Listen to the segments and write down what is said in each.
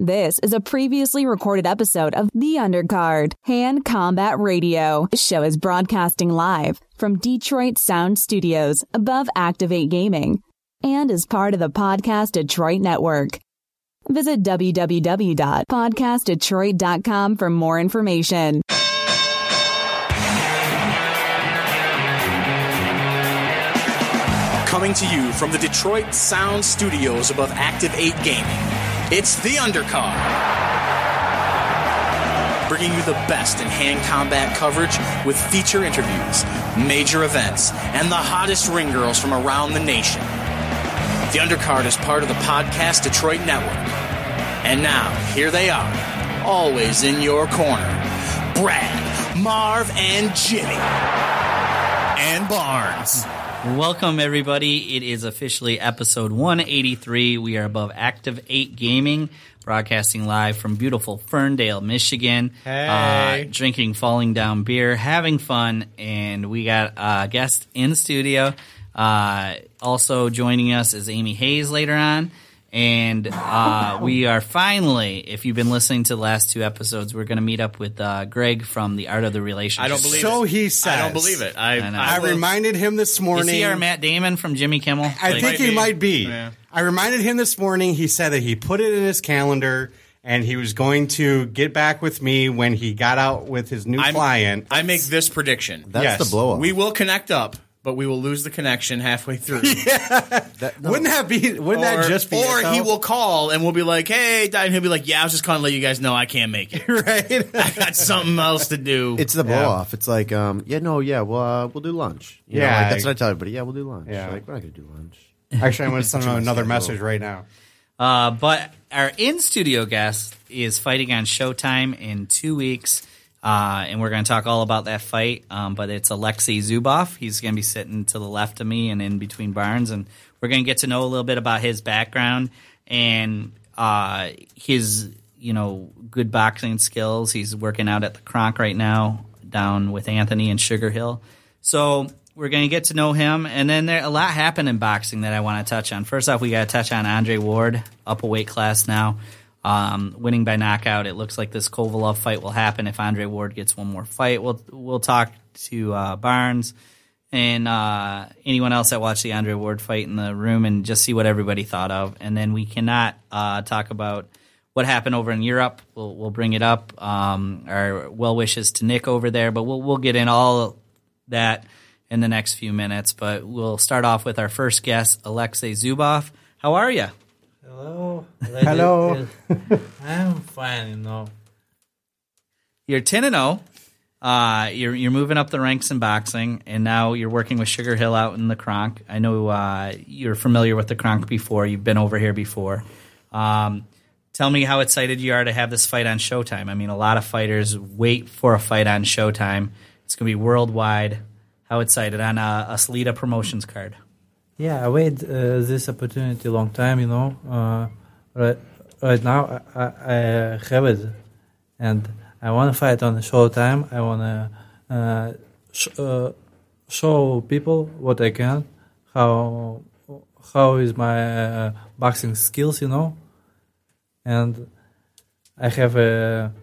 This is a previously recorded episode of The Undercard, Hand Combat Radio. This show is broadcasting live from Detroit Sound Studios above Activate Gaming and is part of the Podcast Detroit Network. Visit www.podcastdetroit.com for more information. Coming to you from the Detroit Sound Studios above Activate Gaming, it's The Undercard. Bringing you the best in hand combat coverage with feature interviews, major events, and the hottest ring girls from around the nation. The Undercard is part of the Podcast Detroit Network. And now, here they are, always in your corner, Brad, Marv, and Jimmy. And Barnes. Welcome, everybody. It is officially episode 183. We are above Activate Gaming, broadcasting live from beautiful Ferndale, Michigan. Hey. Drinking Falling Down beer, having fun, and we got a guest in the studio. Also joining us is Amy Hayes later on. And we are finally, if you've been listening to the last two episodes, we're going to meet up with Greg from The Art of the Relationship. I don't believe it. So he says. I don't believe it. I reminded him this morning. Is he our Matt Damon from Jimmy Kimmel? I think he might be. Yeah. I reminded him this morning. He said that he put it in his calendar and he was going to get back with me when he got out with his new client. I make this prediction. That's the blow up. We will connect up, but we will lose the connection halfway through. Wouldn't that just be Or it, he though? will call and we'll be like, hey, and he'll be like, yeah, I was just calling to let you guys know I can't make it. Right? I got something else to do. It's the blow off. It's like, we'll do lunch. You know, like, that's what I tell everybody. Yeah, we'll do lunch. Yeah. Like, we're not going to do lunch. Actually, I'm going to send him another message right now. But our in-studio guest is fighting on Showtime in 2 weeks, and we're going to talk all about that fight. But it's Alexei Zubov. He's going to be sitting to the left of me and in between Barnes, and we're going to get to know a little bit about his background and his, good boxing skills. He's working out at the Kronk right now down with Anthony in Sugar Hill. So we're going to get to know him, and then a lot happened in boxing that I want to touch on. First off, we got to touch on Andre Ward, up a weight class now, winning by knockout. It looks like this Kovalov fight will happen if Andre Ward gets one more fight. We'll talk to Barnes and anyone else that watched the Andre Ward fight in the room and just see what everybody thought of. And then we cannot talk about what happened over in Europe. We'll bring it up. Our well wishes to Nick over there, but we'll get in all that in the next few minutes, but we'll start off with our first guest, Alexei Zubov. How are you? Hello. Hello. I'm fine, You're 10-0. You're moving up the ranks in boxing, and now you're working with Sugar Hill out in the Kronk. I know you're familiar with the Kronk before. You've been over here before. Tell me how excited you are to have this fight on Showtime. I mean, a lot of fighters wait for a fight on Showtime. It's going to be worldwide. How excited on a Salida Promotions card? Yeah, I wait this opportunity a long time, Right now, I have it, and I want to fight on the Showtime. I want to show people what I can, how is my boxing skills, and I have a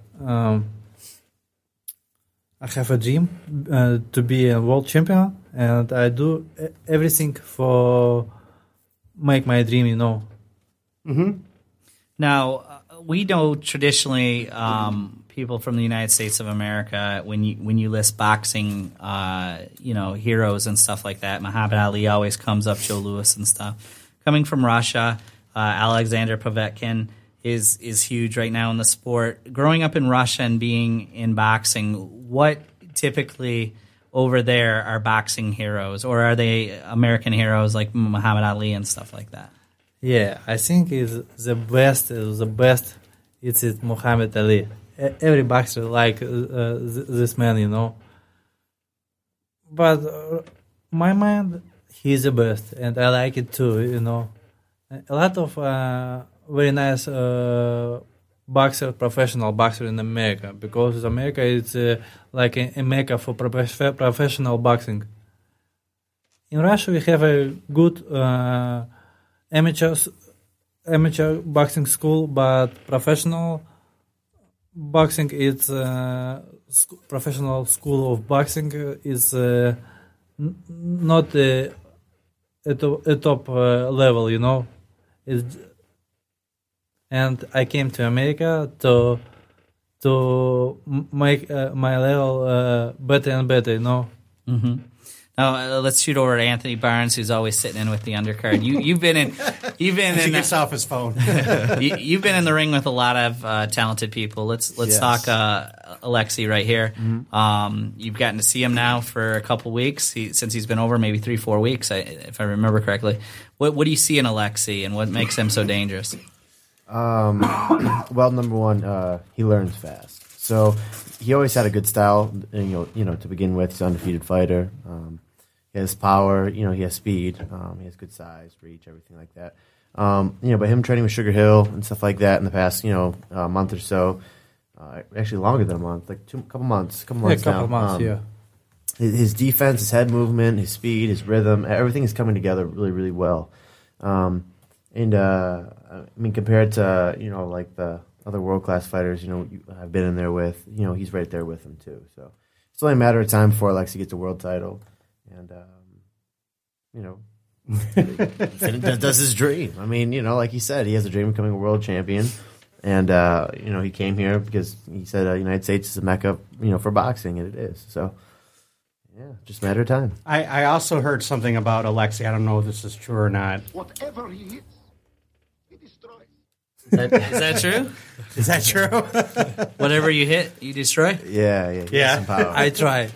dream to be a world champion, and I do everything for make my dream, Mm-hmm. Now, we know traditionally people from the United States of America, when you list boxing, heroes and stuff like that, Muhammad Ali always comes up, Joe Louis and stuff. Coming from Russia, Alexander Povetkin is huge right now in the sport. Growing up in Russia and being in boxing, what typically over there are boxing heroes, or are they American heroes like Muhammad Ali and stuff like that? Yeah, I think is the best. It's Muhammad Ali. Every boxer like this man, But my mind, he's the best, and I like it too. A lot of very nice professional boxer in America, because America is like a mecca for professional boxing. In Russia, we have a good amateurs amateur boxing school, but professional boxing is professional school of boxing is not a top level, you know. And I came to America to make my level better and better, you know. Mm-hmm. Now let's shoot over to Anthony Barnes, who's always sitting in with the undercard. You've been in. He gets off his phone. You've been in the ring with a lot of talented people. Let's talk Alexei right here. Mm-hmm. You've gotten to see him now for a couple weeks since he's been over, maybe 3-4 weeks, if I remember correctly. What do you see in Alexei, and what makes him so dangerous? Well, number one, he learns fast. So he always had a good style. And, to begin with, he's an undefeated fighter. He has power. He has speed. He has good size, reach, everything like that. But him training with Sugar Hill and stuff like that in the past, month or so, actually longer than a month, like a couple months now. Yeah. His defense, his head movement, his speed, his rhythm, everything is coming together really, really well. Compared to like the other world class fighters, I've been in there with, he's right there with him too. So it's only a matter of time before Alexei gets a world title, and does his dream. I mean, like he said, he has a dream of becoming a world champion, and he came here because he said United States is a mecca, for boxing, and it is. So. Yeah, just a matter of time. I also heard something about Alexei. I don't know if this is true or not. Whatever he hits, he destroys. Is that true? Is that true? Whatever you hit, you destroy? Yeah. Some power. I try.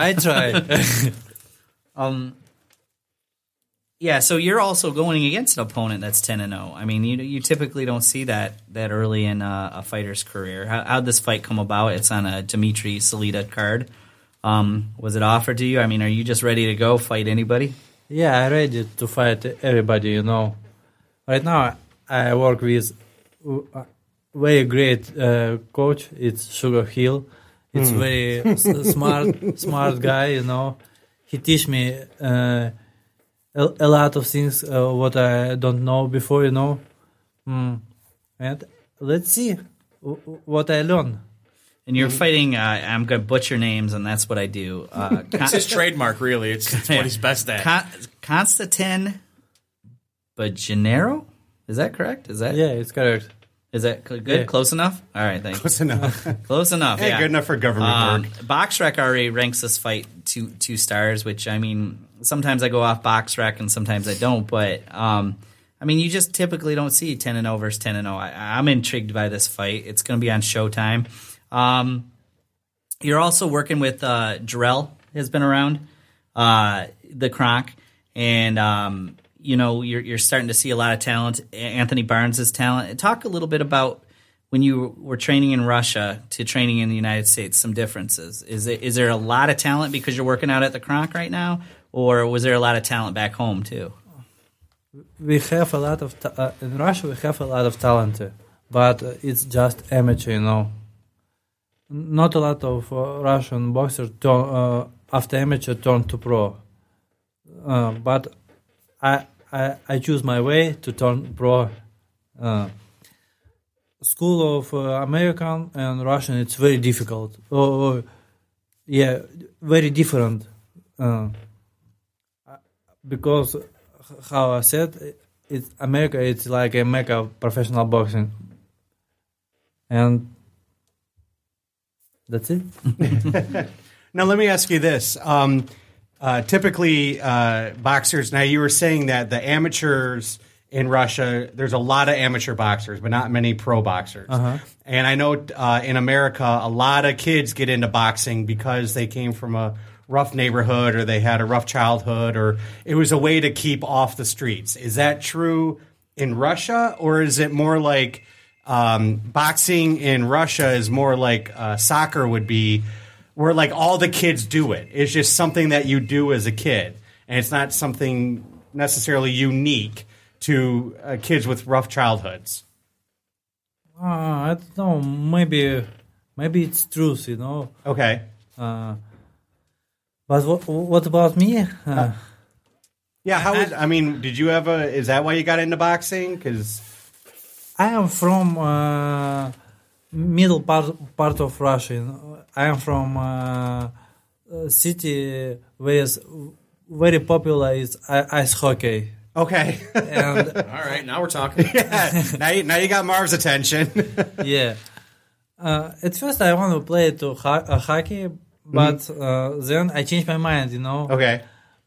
Yeah, so you're also going against an opponent that's 10-0. I mean, you typically don't see that early in a fighter's career. How'd this fight come about? It's on a Dimitri Salita card. Was it offered to you? I mean, are you just ready to go fight anybody? Yeah, I'm ready to fight everybody, Right now, I work with a very great coach. It's Sugar Hill. It's very smart guy, He teach me a lot of things what I don't know before, And let's see what I learn. And you're fighting, I'm going to butcher names, and that's what I do. It's his trademark, really. It's what he's best at. Konstantin Bajanero? Is that correct? Yeah, it's correct. Is that good? Yeah. Close enough? All right, thanks. Close enough. Close enough, Hey, yeah. good enough for government work. BoxRec already ranks this fight two stars, which, I mean, sometimes I go off BoxRec and sometimes I don't, but, you just typically don't see 10-0 versus 10-0. I'm intrigued by this fight. It's going to be on Showtime. You're also working with Jarrell has been around, the Kronk, and you're starting to see a lot of talent. Anthony Barnes' talent. Talk a little bit about when you were training in Russia to training in the United States. Some differences. Is there a lot of talent because you're working out at the Kronk right now, or was there a lot of talent back home too? We have a lot of in Russia. We have a lot of talent, but it's just amateur, Not a lot of Russian boxers after amateur turn to pro, but I choose my way to turn pro. School of American and Russian, it's very difficult. Very different. Because how I said, it's America. It's like a mecca of professional boxing, and that's it. Now, let me ask you this. Typically, boxers, now you were saying that the amateurs in Russia, there's a lot of amateur boxers, but not many pro boxers. Uh-huh. And I know in America, a lot of kids get into boxing because they came from a rough neighborhood or they had a rough childhood or it was a way to keep off the streets. Is that true in Russia, or is it more like boxing in Russia is more like soccer would be, where like all the kids do it? It's just something that you do as a kid, and it's not something necessarily unique to kids with rough childhoods. I don't know. Maybe it's truth, Okay. But what about me? Yeah, did you have is that why you got into boxing? Because I am from middle part of Russia. I am from city where is very popular is ice hockey. Okay. And All right, now we're talking. now you got Marv's attention. yeah, at first I want to play to hockey, but then I changed my mind. Okay.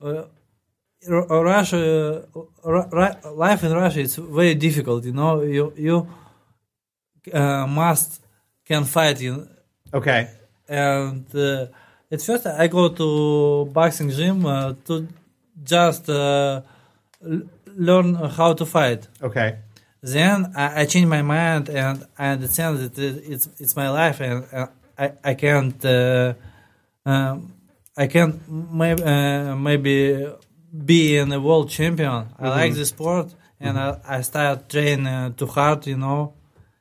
Russia, life in Russia is very difficult. You must can fight. Okay. And at first I go to boxing gym to just learn how to fight. Okay. Then I change my mind and I understand that it's my life and I can't maybe be in a world champion. I like the sport and I start training too hard, to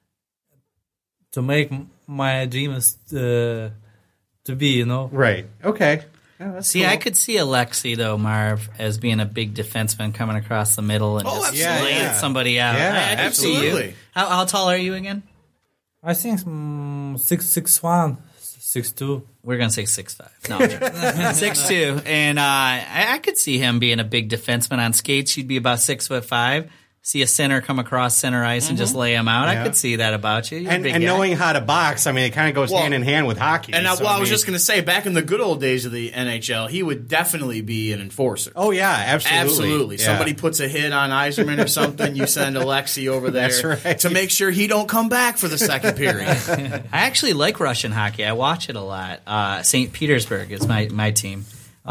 make my dreams to be, Right. Okay. Yeah, that's See, cool. I could see Alexei, though, Marv, as being a big defenseman coming across the middle and just absolutely. laying somebody out. Yeah, I could see you. absolutely. How tall are you again? I think 6'1", 6'2". We're going to say 6'5". No, 6'2". And I could see him being a big defenseman on skates. You'd be about 6'5". See a center come across center ice and just lay him out. Yeah. I could see that about you. You're a and big guy. knowing how to box, I mean, it kind of goes Well, hand in hand with hockey. And so, I was just going to say, back in the good old days of the NHL, he would definitely be an enforcer. Oh yeah, absolutely. Absolutely. Yeah. Somebody puts a hit on Yzerman or something, you send Alexei over there That's right. to make sure he don't come back for the second period. I actually like Russian hockey. I watch it a lot. St. Petersburg is my team.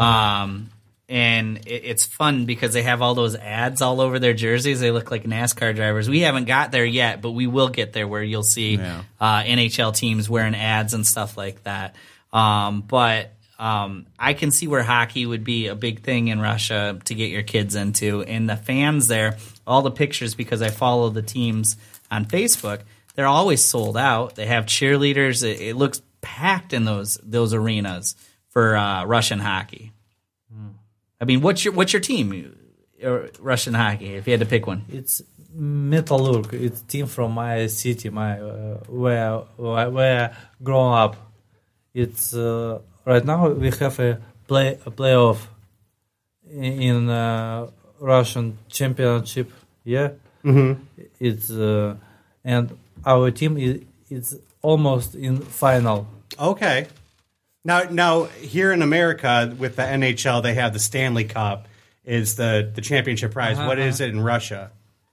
And it's fun because they have all those ads all over their jerseys. They look like NASCAR drivers. We haven't got there yet, but we will get there where you'll see NHL teams wearing ads and stuff like that. But I can see where hockey would be a big thing in Russia to get your kids into. And the fans there, all the pictures, because I follow the teams on Facebook, they're always sold out. They have cheerleaders. It looks packed in those arenas for Russian hockey. I mean, what's your team, Russian hockey? If you had to pick one, It's Metallurg. It's team from my city, where I grown up. It's right now we have a playoff in Russian championship. Yeah, it's and our team is almost in final. Okay. Now here in America with the NHL, they have the Stanley Cup is the championship prize. What is it in Russia?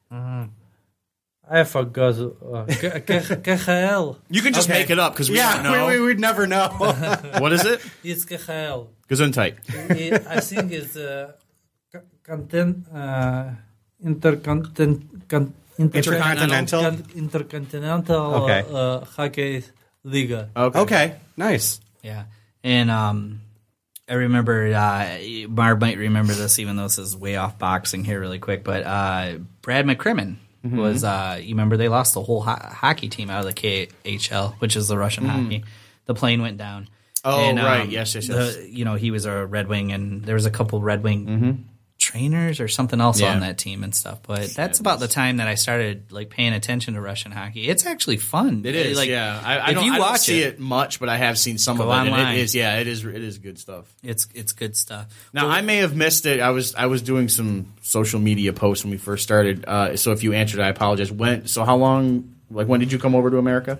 I forgot. KHL. You can just make it up because we don't know. we would never know. What is it? It's KHL. Gesundheit. I think it's intercontinental Okay. hockey liga. Okay, nice. yeah. And I remember Marv might remember this, even though this is way off boxing here, really quick. But Brad McCrimmon was. You remember they lost the whole hockey team out of the KHL, which is the Russian hockey. The plane went down. Oh, And, right. Yes. He was a Red Wing, and there was a couple Red Wing trainers or something else on that team and stuff. But that's about the time that I started paying attention to Russian hockey. It's actually fun. It is, yeah. I don't see it much, but I have seen some of it. online. And it is good stuff. It's good stuff. Now, I may have missed it. I was doing some social media posts when we first started. So if you answered, I apologize. How long? When did you come over to America?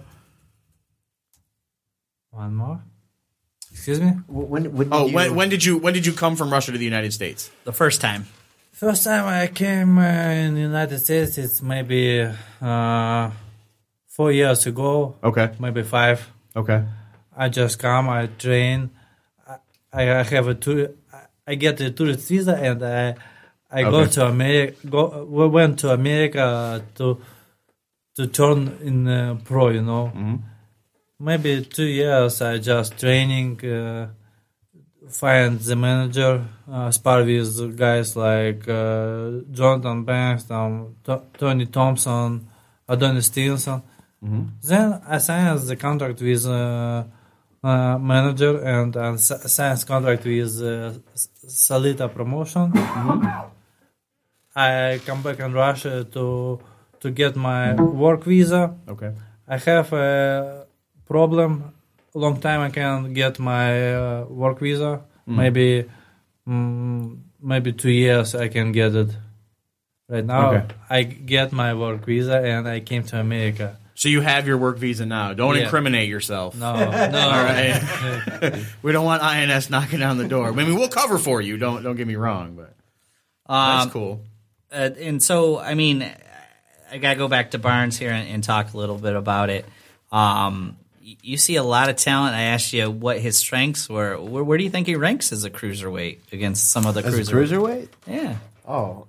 One more. Excuse me. When did you come from Russia to the United States? The first time. First time I came in the United States, it's maybe 4 years ago. Okay. Maybe 5. Okay. I just come. I train. I have a tour. I get a tourist visa, and I go to America. We went to America to turn in pro. Maybe 2 years. I just training. Find the manager. Spar with guys like Jonathan Banks, Tony Thompson, Adonis Stevenson. Then I signed the contract with manager and signed contract with Salita Promotion. I come back in Russia to to get my work visa. Okay. I have a problem. Long time I can get my work visa. Maybe 2 years I can get it. Right now Okay. I get my work visa and I came to America. So you have your work visa now. Don't Yeah. incriminate yourself. No. All right. We don't want INS knocking down the door. I mean, we'll cover for you. Don't get me wrong, but that's cool. And so, I mean, I got to go back to Barnes here and talk a little bit about it. You see a lot of talent. I asked you what his strengths were. Where do you think he ranks as a cruiserweight against some of the As a cruiserweight? Yeah. Oh,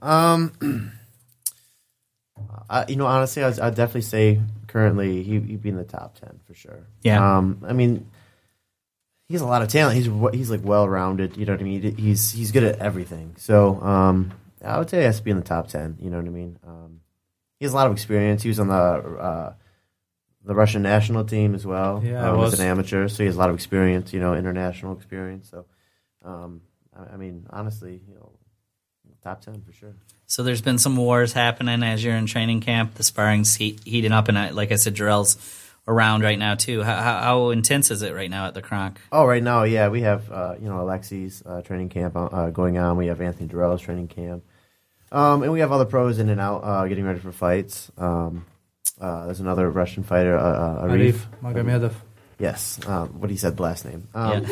honestly, I'd definitely say currently he'd be in the top 10 for sure. Yeah. I mean, he has a lot of talent. He's like well rounded. You know what I mean? He's good at everything. So I would say he has to be in the top 10. You know what I mean? He has a lot of experience. He was on the Russian national team as well. Yeah, as an amateur, so he has a lot of experience. International experience. So, I mean, honestly, top 10 for sure. So there's been some wars happening as you're in training camp. The sparring's heating up, and like I said, Jarrell's around right now too. How intense is it right now at the Kronk? Oh, right now, yeah, we have Alexei's training camp going on. We have Anthony Durrell's training camp, and we have other pros in and out getting ready for fights. There's another Russian fighter, Arif Magomedov. Yes, what he said the last name.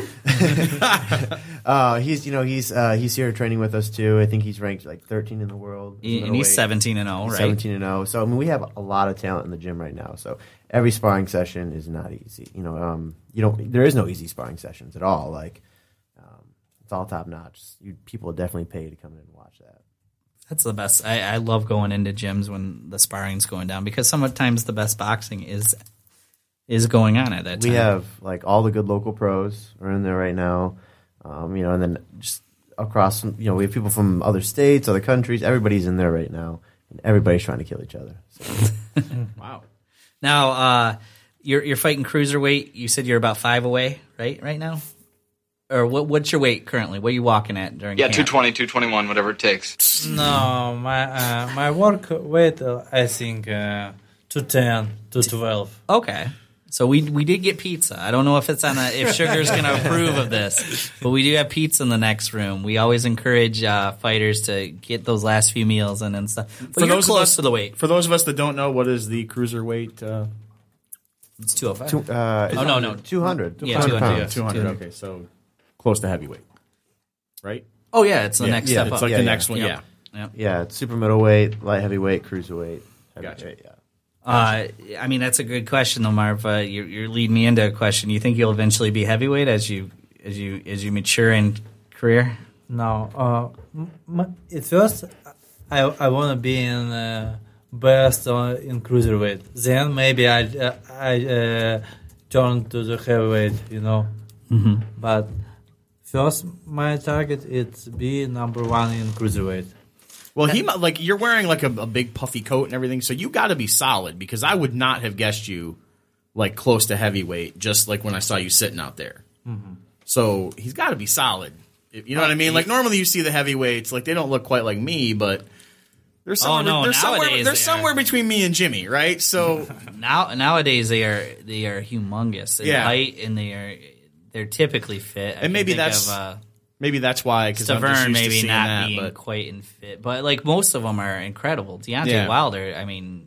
Yeah. He's here training with us too. I think he's ranked like 13 in the world. And he's 17-0, right? 17-0. So I mean, we have a lot of talent in the gym right now. So every sparring session is not easy. There is no easy sparring sessions at all. Like it's all top notch. People definitely pay to come in and watch that. That's the best. I love going into gyms when the sparring's going down because sometimes the best boxing is going on at that time. We have like all the good local pros are in there right now, and then just across, we have people from other states, other countries. Everybody's in there right now, and everybody's trying to kill each other. So. Wow. Now, you're fighting cruiserweight. You said you're about 5 away, right now? Or what's your weight currently? What are you walking at during camp? 220, 221, whatever it takes. No, my work weight I think 210, 212. Okay. So we did get pizza. I don't know if if Sugar's going to approve of this, but we do have pizza in the next room. We always encourage fighters to get those last few meals in and stuff. But you're close to the weight. For those of us that don't know, what is the cruiserweight? It's 205. No. 200. Yeah, 200 pounds. 200. Okay, so close to heavyweight, right? Oh yeah, it's the next step It's up. like Yeah, the yeah. next one. Yep. Yeah. Yep. Yeah, it's super middleweight, light heavyweight, cruiserweight. Gotcha. Yeah. I mean, that's a good question, though, Marv. You're leading me into a question. You think you'll eventually be heavyweight as you mature in career? No, at first I want to be in best in cruiserweight. Then maybe I turn to the heavyweight. Mm-hmm. But first my target is be number 1 in cruiserweight. Well, you're wearing like a big puffy coat and everything, so you got to be solid because I would not have guessed you like close to heavyweight just like when I saw you sitting out there. Mm-hmm. So he's got to be solid. You know what I mean? Like normally you see the heavyweights, like they don't look quite like me, but they're somewhere between me and Jimmy, right? So nowadays they are humongous in height, and they're typically fit. And maybe that's why, because I'm just Stavern used to maybe seeing not that, being but quite in fit, but like most of them are incredible. Deontay Wilder, I mean,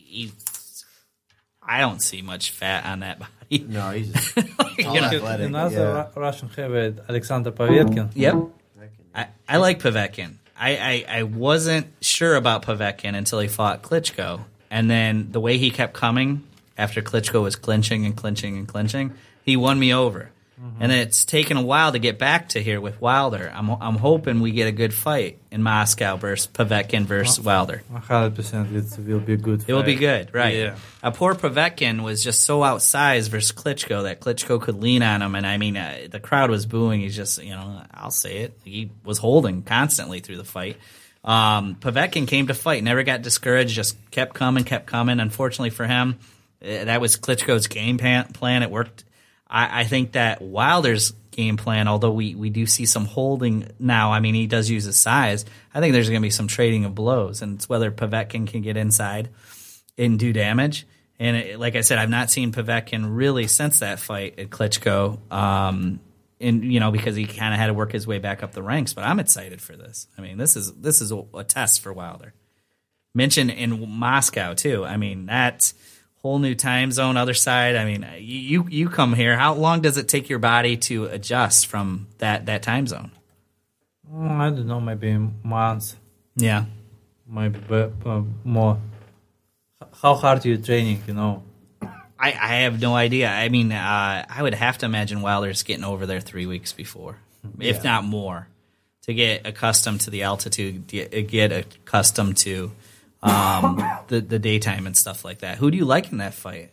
I don't see much fat on that body. No, he's just all athletic. Another Russian heavyweight, Alexander Povetkin. Yep. I like Povetkin. I wasn't sure about Povetkin until he fought Klitschko. And then the way he kept coming after Klitschko was clinching and clinching and clinching, he won me over. Mm-hmm. And it's taken a while to get back to here with Wilder. I'm hoping we get a good fight in Moscow versus Povetkin versus Wilder. 100%. It will be good. It will be good, right? Yeah. Poor Povetkin was just so outsized versus Klitschko that Klitschko could lean on him, and I mean, the crowd was booing. He's just, I'll say it. He was holding constantly through the fight. Povetkin came to fight, never got discouraged, just kept coming. Unfortunately for him, that was Klitschko's game plan. It worked. I think that Wilder's game plan, although we do see some holding now, I mean, he does use his size. I think there's going to be some trading of blows, and it's whether Povetkin can get inside. and do damage. And like I said, I've not seen Povetkin really since that fight at Klitschko, and because he kind of had to work his way back up the ranks. But I'm excited for this. I mean, this is a test for Wilder. Mentioned in Moscow too. I mean, that whole new time zone, other side. I mean, you come here. How long does it take your body to adjust from that time zone? I don't know, maybe months. Yeah, maybe more. How hard are you training, I have no idea. I mean, I would have to imagine Wilder's getting over there 3 weeks before, if not more, to get accustomed to the altitude, get accustomed to the daytime and stuff like that. Who do you like in that fight?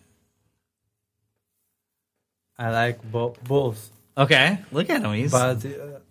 I like both. Okay, look at him. But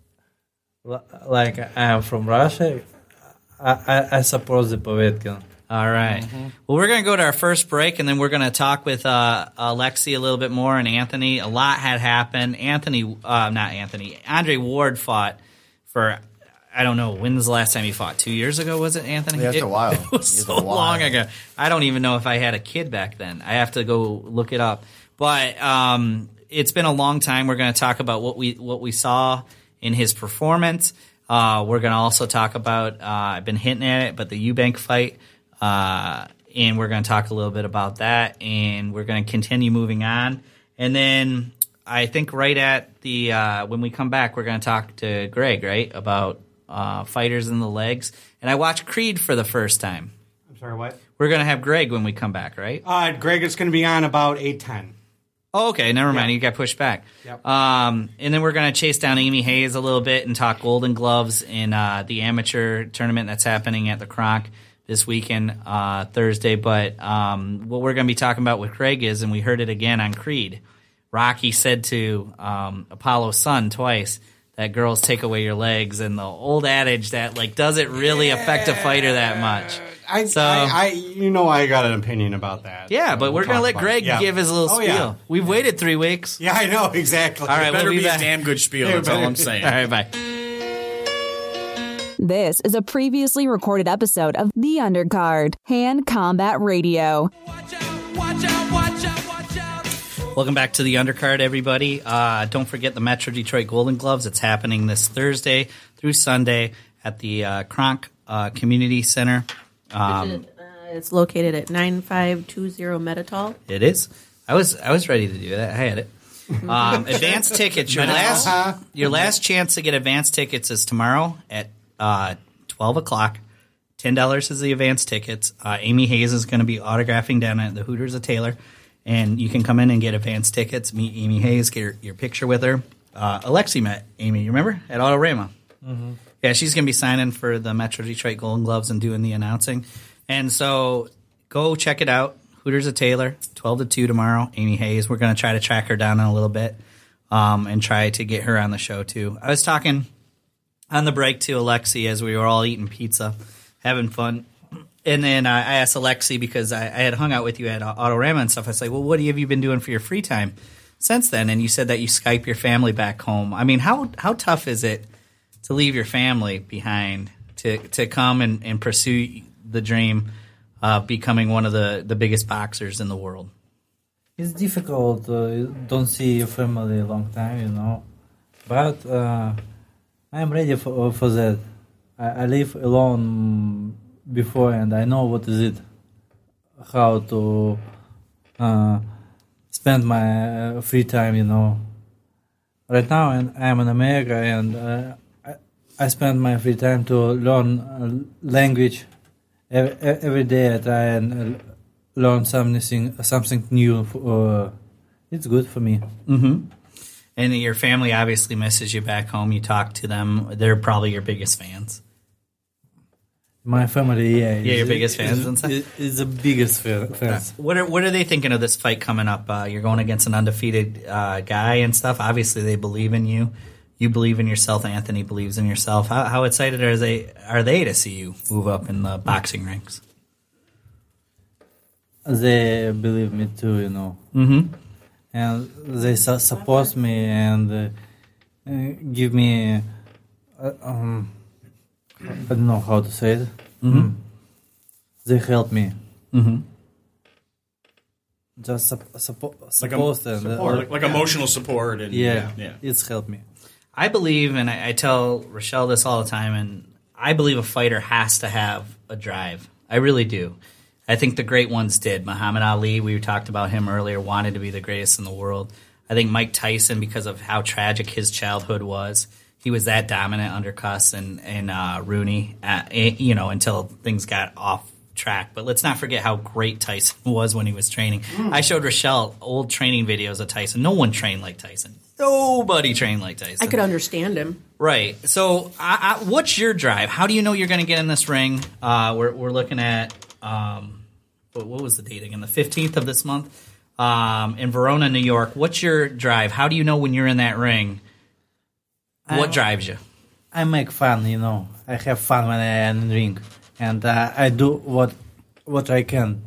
like I am from Russia, I support the Povetkin. All right. Mm-hmm. Well, we're going to go to our first break, and then we're going to talk with Alexei a little bit more and Anthony. A lot had happened. Andre Ward fought for, I don't know, when's the last time he fought? 2 years ago, was it, Anthony? Yeah, it's a while. It was so long ago. I don't even know if I had a kid back then. I have to go look it up. But it's been a long time. We're going to talk about what we saw in his performance. We're going to also talk about, I've been hinting at it, but the Eubank fight. And we're going to talk a little bit about that, and we're going to continue moving on. And then I think right at the when we come back, we're going to talk to Greg, right, about fighters in the legs. And I watched Creed for the first time. I'm sorry, what? We're going to have Greg when we come back, right? Greg is going to be on about 8:10. Oh, okay, never mind. You got pushed back. Yep. And then we're going to chase down Amy Hayes a little bit and talk Golden Gloves in the amateur tournament that's happening at the Kronk this weekend, Thursday. But what we're going to be talking about with Craig is, and we heard it again on Creed, Rocky said to Apollo's son twice that girls take away your legs, and the old adage that, like, does it really affect a fighter that much? I got an opinion about that. Yeah, so but we're going to let Greg give his little spiel. Yeah. We've waited 3 weeks. Yeah, I know, exactly. All right, better we'll be back. a damn good spiel, that's all I'm saying. All right, bye. This is a previously recorded episode of The Undercard, Hand Combat Radio. Welcome back to The Undercard, everybody. Don't forget the Metro Detroit Golden Gloves. It's happening this Thursday through Sunday at the Kronk Community Center. It's located at 9520 Metatol. It is. I was ready to do that. I had it. Advance tickets. Your last chance to get advance tickets is tomorrow at 12 o'clock. $10 is the advance tickets. Amy Hayes is going to be autographing down at the Hooters of Taylor, and you can come in and get advance tickets. Meet Amy Hayes, get your picture with her. Alexei met Amy, you remember, at Autorama. Mm-hmm. Yeah, she's going to be signing for the Metro Detroit Golden Gloves and doing the announcing. And so go check it out. Hooters of Taylor, 12 to 2 tomorrow. Amy Hayes. We're going to try to track her down in a little bit and try to get her on the show too. I was talking on the break to Alexei as we were all eating pizza, having fun. And then I asked Alexei, because I had hung out with you at Autorama and stuff. I said, well, what have you been doing for your free time since then? And you said that you Skype your family back home. I mean, how tough is it to leave your family behind to come and pursue the dream of becoming one of the biggest boxers in the world? It's difficult. Don't see your family a long time, But I'm ready for that. I live alone before, and I know what is it, how to spend my free time, Right now, I'm in America, and I spend my free time to learn language. Every day I try and learn something new. It's good for me. Mm-hmm. And your family obviously misses you back home. You talk to them. They're probably your biggest fans. My family, yeah. Yeah, your biggest fans and stuff? It's the biggest fans. What are they thinking of this fight coming up? You're going against an undefeated guy and stuff. Obviously, they believe in you. You believe in yourself. Anthony believes in yourself. How excited are they to see you move up in the boxing ranks? They believe me too, Mm-hmm. And they support me and give me, I don't know how to say it. Mm-hmm. They help me. Mm-hmm. just Like, support and like emotional support. And, yeah, yeah. it's helped me. I believe, and I tell Rochelle this all the time, and I believe a fighter has to have a drive. I really do. I think the great ones did. Muhammad Ali, we talked about him earlier, wanted to be the greatest in the world. I think Mike Tyson, because of how tragic his childhood was, he was that dominant under Cuss and Rooney, until things got off track. But let's not forget how great Tyson was when he was training. I showed Rochelle old training videos of Tyson. No one trained like Tyson. Nobody trained like Tyson. I could understand him. Right. So, what's your drive? How do you know you're going to get in this ring? We're looking at what was the date again? The 15th of this month in Verona, New York. What's your drive? How do you know when you're in that ring? What drives you? I make fun, I have fun when I am in the ring, and I do what I can.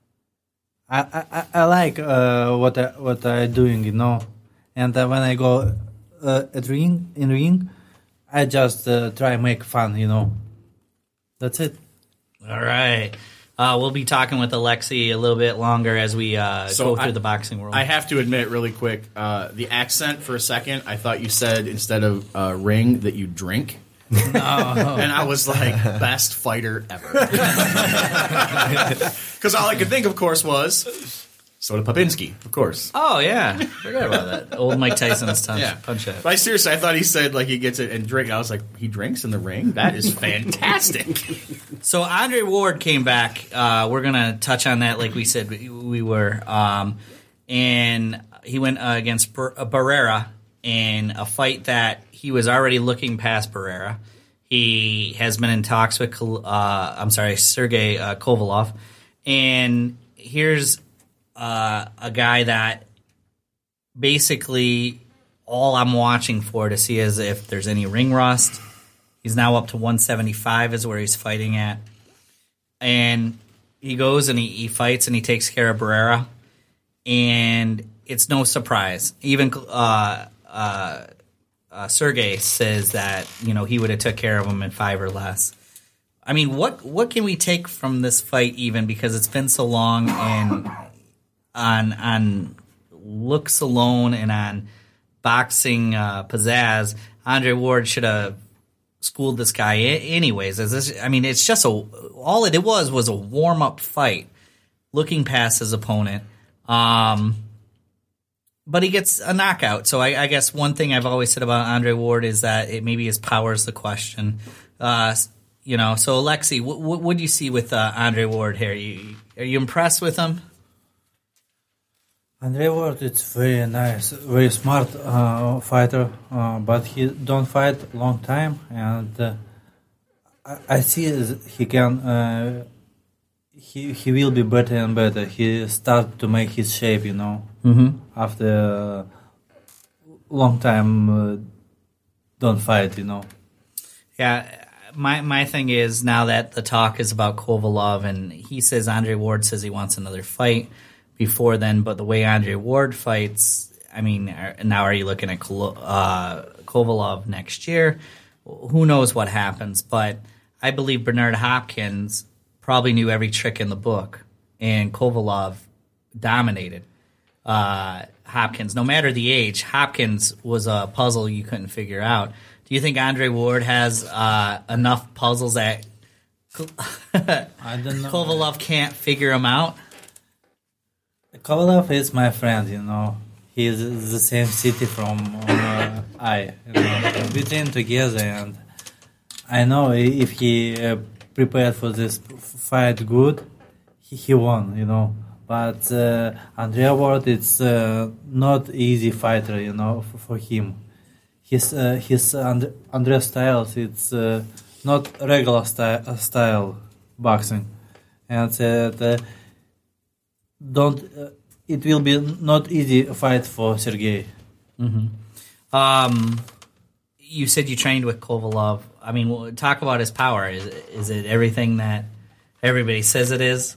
I like what I doing, and when I go in ring, I just try make fun, That's it. All right. We'll be talking with Alexei a little bit longer as we go through the boxing world. I have to admit really quick, the accent for a second, I thought you said instead of ring that you drink. And I was like, best fighter ever. Because all I could think, of course, was Soda Popinski, of course. Oh, yeah. Forgot about that. Old Mike Tyson's punch out. But I thought he said like he gets it and drink. I was like, he drinks in the ring? That is fantastic. So Andre Ward came back. We're going to touch on that like we said we were. And he went against Barrera in a fight that he was already looking past Barrera. He has been in talks with Sergey Kovalev. And here's a guy that basically all I'm watching for to see is if there's any ring rust. He's now up to 175 is where he's fighting at. And he goes and he fights and he takes care of Barrera. And it's no surprise. Even Sergey says that, he would have took care of him in 5 or less. I mean, what can we take from this fight even, because it's been so long, and on looks alone and on boxing pizzazz, Andre Ward should have schooled this guy anyways. It's just all it was a warm-up fight, looking past his opponent. But he gets a knockout. So I guess one thing I've always said about Andre Ward is that maybe his power is the question. So Alexei, what do you see with Andre Ward here? Are you impressed with him? Andre Ward, it's very nice, very smart fighter, but he don't fight long time, and I see he can. He will be better and better. He start to make his shape, after a long time don't fight, Yeah, my thing is now that the talk is about Kovalev, and he says Andre Ward says he wants another fight before then, but the way Andre Ward fights, now are you looking at Kovalev next year? Who knows what happens, but I believe Bernard Hopkins probably knew every trick in the book, and Kovalev dominated Hopkins. No matter the age, Hopkins was a puzzle you couldn't figure out. Do you think Andre Ward has enough puzzles that I don't know. Kovalev can't figure them out? Kovalev is my friend, He's the same city from we train together, and I know if he prepared for this fight good, he won, But Andre Ward, it's not easy fighter, for him. His Andre styles, it's not regular style boxing, and it will be not easy fight for Sergey. Mm-hmm. You said you trained with Kovalev. Talk about his power. Is it everything that everybody says it is?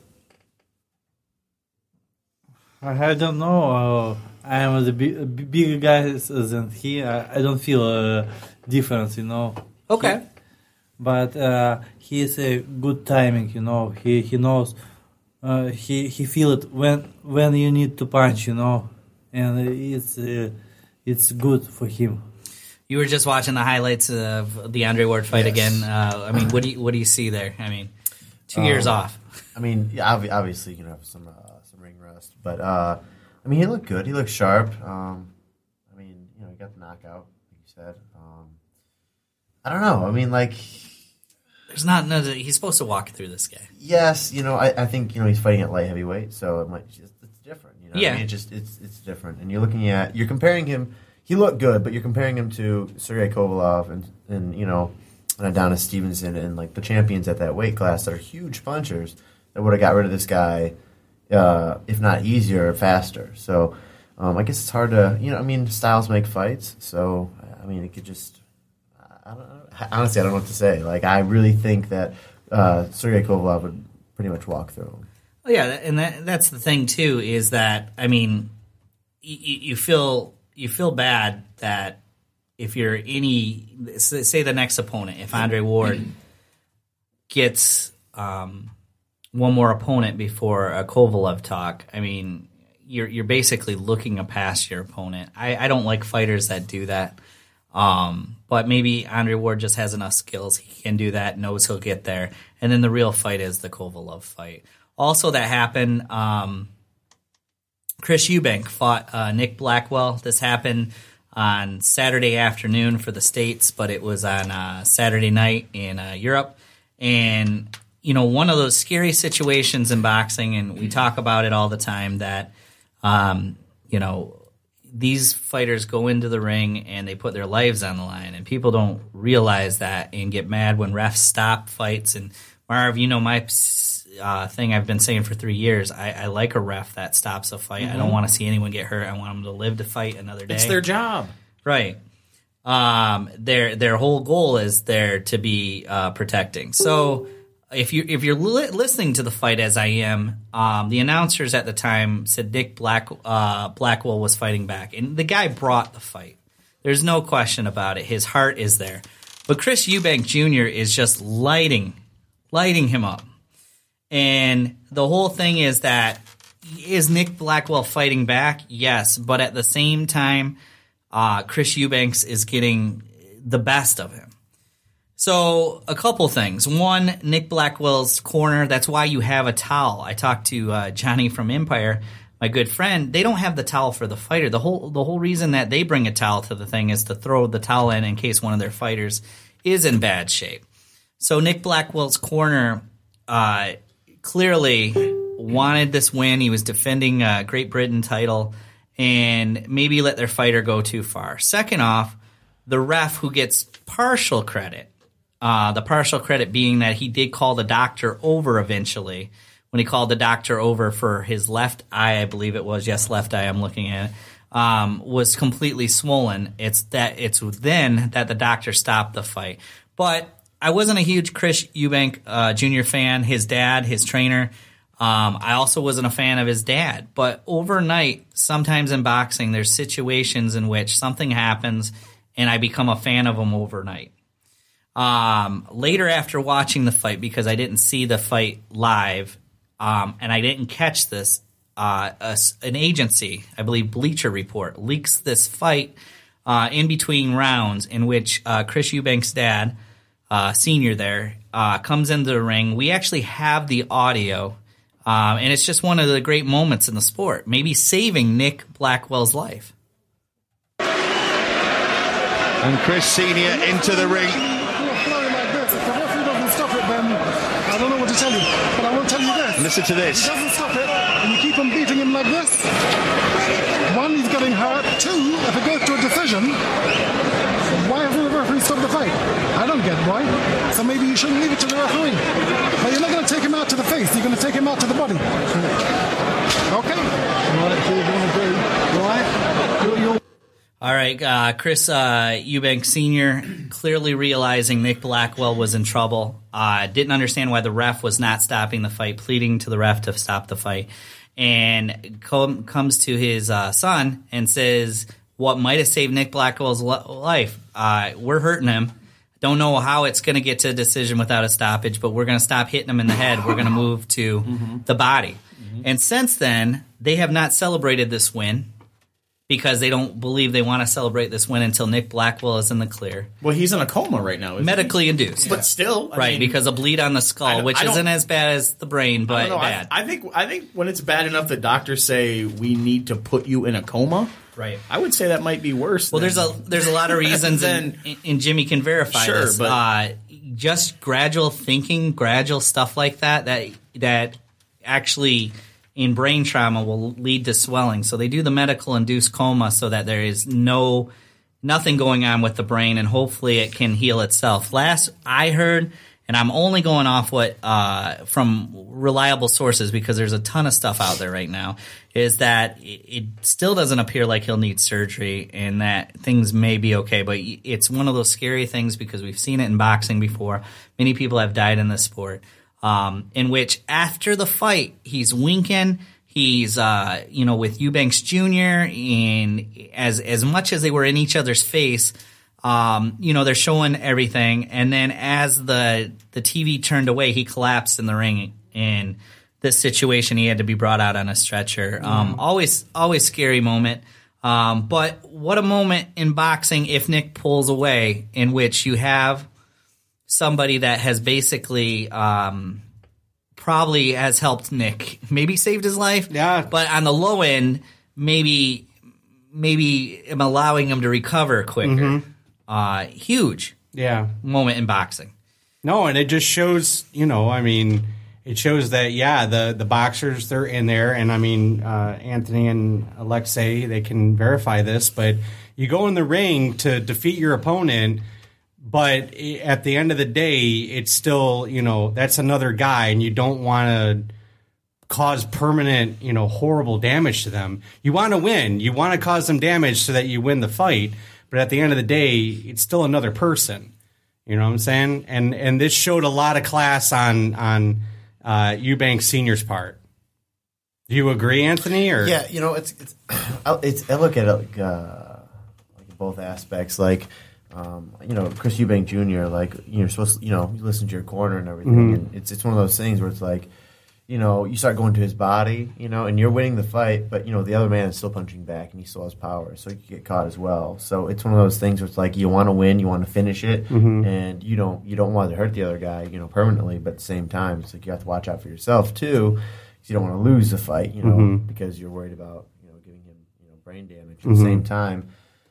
I don't know. I am the bigger guy than he. I don't feel a difference, Okay. But he is a good timing, He knows he feel it when you need to punch, and it's good for him. You were just watching the highlights of the Andre Ward fight again. I mean, what do you see there? I mean, 2 years off. I mean, yeah, obviously you can have some ring rust, but I mean, he looked good. He looked sharp. I mean, he got the knockout, like you said. I don't know. I mean, like, there's not. No, he's supposed to walk through this guy. Yes, I think he's fighting at light heavyweight, so it's different. Yeah, I mean, it's different, and you're comparing him. He looked good, but you're comparing him to Sergey Kovalev and Adonis Stevenson and like the champions at that weight class that are huge punchers that would have got rid of this guy, if not easier, faster. So I guess it's hard to I mean, styles make fights, so I mean it could just. I don't know. Honestly, I don't know what to say. Like, I really think that Sergey Kovalev would pretty much walk through him. Well, yeah, and that's the thing too. Is that I mean, you feel bad that if you're say the next opponent, if Andre Ward gets one more opponent before a Kovalev talk, I mean, you're basically looking past your opponent. I don't like fighters that do that. But maybe Andre Ward just has enough skills. He can do that, knows he'll get there. And then the real fight is the Kovalev fight. Also that happened, Chris Eubank fought Nick Blackwell. This happened on Saturday afternoon for the States, but it was on Saturday night in Europe. And, one of those scary situations in boxing, and we talk about it all the time, that, these fighters go into the ring and they put their lives on the line, and people don't realize that and get mad when refs stop fights. And Marv, my thing I've been saying for 3 years, I like a ref that stops a fight. I don't want to see anyone get hurt. I want them to live to fight another day. It's their job. Right. Their whole goal is there to be protecting. So if you're listening to the fight as I am, the announcers at the time said Nick Blackwell was fighting back, and the guy brought the fight. There's no question about it. His heart is there. But Chris Eubank Jr. is just lighting him up. And the whole thing is that, is Nick Blackwell fighting back? Yes. But at the same time, Chris Eubanks is getting the best of him. So a couple things. One, Nick Blackwell's corner, that's why you have a towel. I talked to Johnny from Empire, my good friend. They don't have the towel for the fighter. The whole reason that they bring a towel to the thing is to throw the towel in case one of their fighters is in bad shape. So Nick Blackwell's corner clearly wanted this win. He was defending a Great Britain title and maybe let their fighter go too far. Second off, the ref who gets partial credit, the partial credit being that he did call the doctor over eventually. When he called the doctor over for his left eye, I believe it was, yes, left eye, I'm looking at it, was completely swollen. It's then that the doctor stopped the fight. But I wasn't a huge Chris Eubank Jr. fan. His dad, his trainer, I also wasn't a fan of his dad. But overnight, sometimes in boxing, there's situations in which something happens and I become a fan of him overnight. Later after watching the fight, because I didn't see the fight live, and I didn't catch this, an agency, I believe Bleacher Report, leaks this fight in between rounds in which Chris Eubank's dad, senior there, comes into the ring. We actually have the audio, and it's just one of the great moments in the sport, maybe saving Nick Blackwell's life. And Chris Senior into the ring. I don't know what to tell you, but I will tell you this. Listen to this. If he doesn't stop it, and you keep on beating him like this, one, he's getting hurt. Two, if it goes to a decision, why hasn't the referee stopped the fight? I don't get why. So maybe you shouldn't leave it to the referee. But you're not going to take him out to the face. You're going to take him out to the body. Okay. All right, Chris Eubank Sr. clearly realizing Nick Blackwell was in trouble. Didn't understand why the ref was not stopping the fight, pleading to the ref to stop the fight. And comes to his son and says, what might have saved Nick Blackwell's life, we're hurting him. Don't know how it's going to get to a decision without a stoppage, but we're going to stop hitting him in the head. We're going to move to the body. And since then, they have not celebrated this win because they don't believe they want to celebrate this win until Nick Blackwell is in the clear. Well, he's in a coma right now. Medically induced. But still. I mean, because of bleed on the skull, which isn't as bad as the brain, but bad. I think when it's bad enough that doctors say we need to put you in a coma, right? I would say that might be worse. Well, there's a lot of reasons, and Jimmy can verify this. But just gradual thinking, gradual stuff like that actually in brain trauma will lead to swelling. So they do the medical induced coma so that there is nothing going on with the brain, and hopefully it can heal itself. Last I heard, and I'm only going off what from reliable sources because there's a ton of stuff out there right now, is that it still doesn't appear like he'll need surgery and that things may be okay. But it's one of those scary things because we've seen it in boxing before. Many people have died in this sport, in which after the fight he's winking. He's, with Eubanks Jr. and as much as they were in each other's face, they're showing everything. And then as the TV turned away, he collapsed in the ring. In this situation, he had to be brought out on a stretcher. Always scary moment. But what a moment in boxing if Nick pulls away, in which you have somebody that has basically probably has helped Nick, maybe saved his life. Yeah. But on the low end, maybe am allowing him to recover quicker. Huge moment in boxing. No, and it just shows, it shows that, the boxers, they're in there. And, Anthony and Alexei, they can verify this. But you go in the ring to defeat your opponent, but at the end of the day, it's still, that's another guy, and you don't want to cause permanent, horrible damage to them. You want to win. You want to cause them damage so that you win the fight. But at the end of the day, it's still another person. You know what I'm saying? And this showed a lot of class on Eubanks Sr.'s part. Do you agree, Anthony? Or yeah, I look at it like both aspects. Like, Chris Eubank Jr. Like, you're supposed to, you listen to your corner and everything, and it's one of those things where it's like, you start going to his body, and you're winning the fight, but the other man is still punching back and he still has power, so you can get caught as well. So it's one of those things where it's like you want to win, you want to finish it, and you don't want to hurt the other guy, permanently. But at the same time, it's like you have to watch out for yourself too, because you don't want to lose the fight, because you're worried about giving him brain damage. At the same time,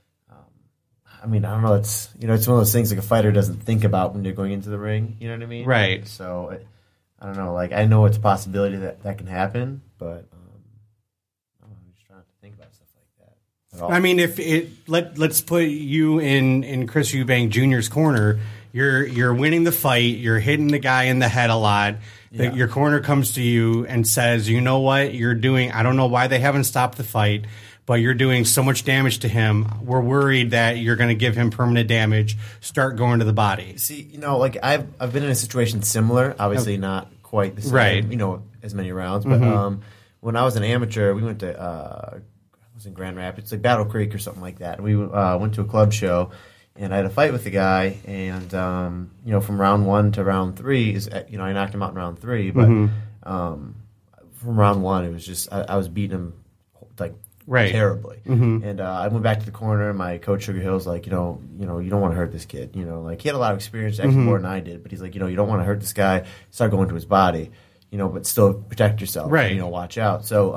I don't know. It's it's one of those things like a fighter doesn't think about when they're going into the ring. You know what I mean? Right. So I don't know. Like, I know it's a possibility that can happen, but I'm just trying to think about stuff like that. At all. Let's put you in Chris Eubank Jr.'s corner. You're winning the fight. You're hitting the guy in the head a lot. Your corner comes to you and says, "You know what you're doing? I don't know why they haven't stopped the fight, but you're doing so much damage to him. We're worried that you're going to give him permanent damage. Start going to the body." See, like I've been in a situation similar. Obviously, not quite the same. Right. As many rounds. But when I was an amateur, we went to I was in Grand Rapids, like Battle Creek or something like that. We went to a club show, and I had a fight with the guy. And from round 1 to round 3 I knocked him out in round 3. But from round 1, it was just I was beating him like. Right. Terribly. And I went back to the corner. My coach Sugar Hill's like, you don't want to hurt this kid. Like, he had a lot of experience, actually more than I did. But he's like, you don't want to hurt this guy. Start going to his body, but still protect yourself. Right. And, watch out. So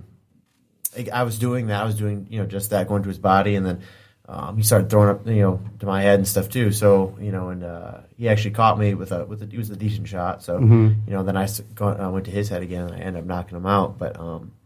I was doing that. I was doing just that, going to his body, and then he started throwing up to my head and stuff too. So and he actually caught me with it was a decent shot. So then I went to his head again, and I ended up knocking him out. But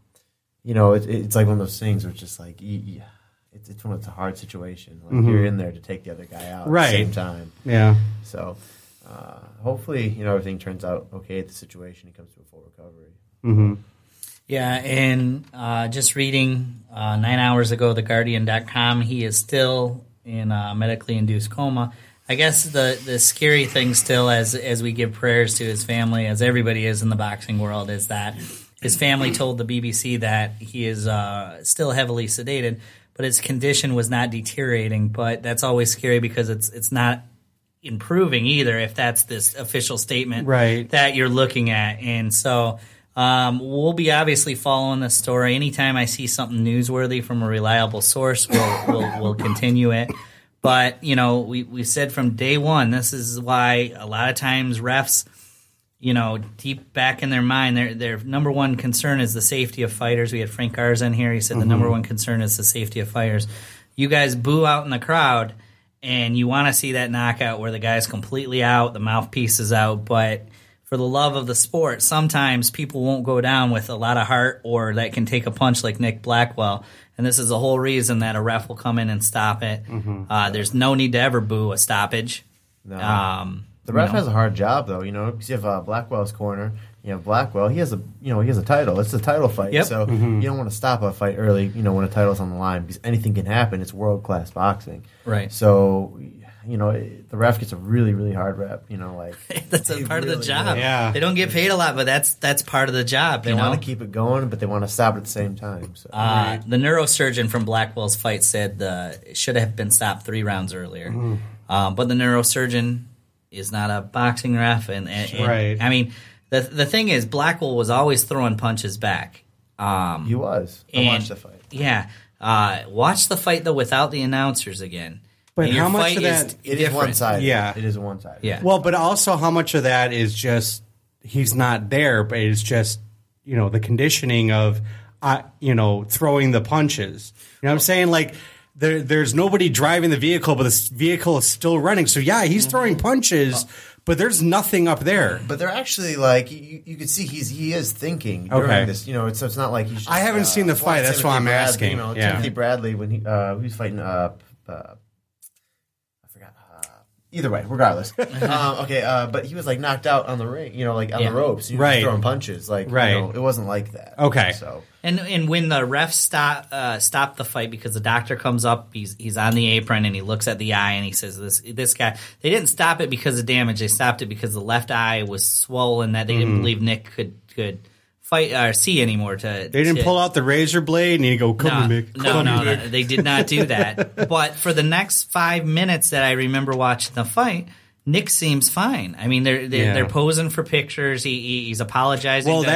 it's like one of those things where it's just like, it's a hard situation. Like, you're in there to take the other guy out at the same time. Yeah. So hopefully, everything turns out okay at the situation. He comes to a full recovery. Yeah, and just reading 9 hours ago, TheGuardian.com, he is still in medically induced coma. I guess the scary thing still, as we give prayers to his family, as everybody is in the boxing world, is that his family told the BBC that he is still heavily sedated, but his condition was not deteriorating. But that's always scary because it's not improving either if that's this official statement Right. that you're looking at. And so we'll be obviously following this story. Anytime I see something newsworthy from a reliable source, we'll continue it. But, you know, we said from day one, this is why a lot of times refs, you know, deep back in their mind, their number one concern is the safety of fighters. We had Frank Garza in here. He said the number one concern is the safety of fighters. You guys boo out in the crowd, and you want to see that knockout where the guy's completely out, the mouthpiece is out. But for the love of the sport, sometimes people won't go down with a lot of heart or that can take a punch like Nick Blackwell. And this is the whole reason that a ref will come in and stop it. There's no need to ever boo a stoppage. No. The ref has a hard job, though, you know, because you have Blackwell's corner. You have Blackwell. He has a title. It's a title fight. Yep. So you don't want to stop a fight early, you know, when a title's on the line because anything can happen. It's world-class boxing. Right. So, you know, the ref gets a really, really hard rep, you know, like. That's a part of the job. Yeah. They don't get paid a lot, but that's part of the job. They want to keep it going, but they want to stop it at the same time. So. The neurosurgeon from Blackwell's fight said it should have been stopped 3 rounds earlier. But the neurosurgeon is not a boxing ref, and Right. I mean, the thing is, Blackwell was always throwing punches back. He was. I watched the fight. Yeah, watch the fight though without the announcers again. But And your how much fight of that- is It is different. one-sided. Yeah. It is one-sided. Yeah. Well, but also how much of that is just he's not there, but it's just, you know, the conditioning of, you know, throwing the punches. You know what I'm saying? Like, there's nobody driving the vehicle, but the vehicle is still running. So, yeah, he's throwing punches, but there's nothing up there. But they're actually like you can see he is thinking during this. You know, it's not like he's. Just, I haven't seen the fight. That's why I'm asking. You know, Yeah. Timothy Bradley when he was fighting. I forgot. Either way, regardless. But he was like knocked out on the ring. You know, like on the ropes. He was Right. throwing punches. Like Right. You know, it wasn't like that. Okay. So. And when the ref stopped the fight because the doctor comes up, he's on the apron and he looks at the eye and he says, "This guy." They didn't stop it because of damage. They stopped it because the left eye was swollen that they didn't believe Nick could fight or see anymore. They didn't pull out the razor blade and you go, "Come here, Mick." No, they did not do that. But for the next 5 minutes that I remember watching the fight, Nick seems fine. I mean, they're posing for pictures. He's apologizing. Well,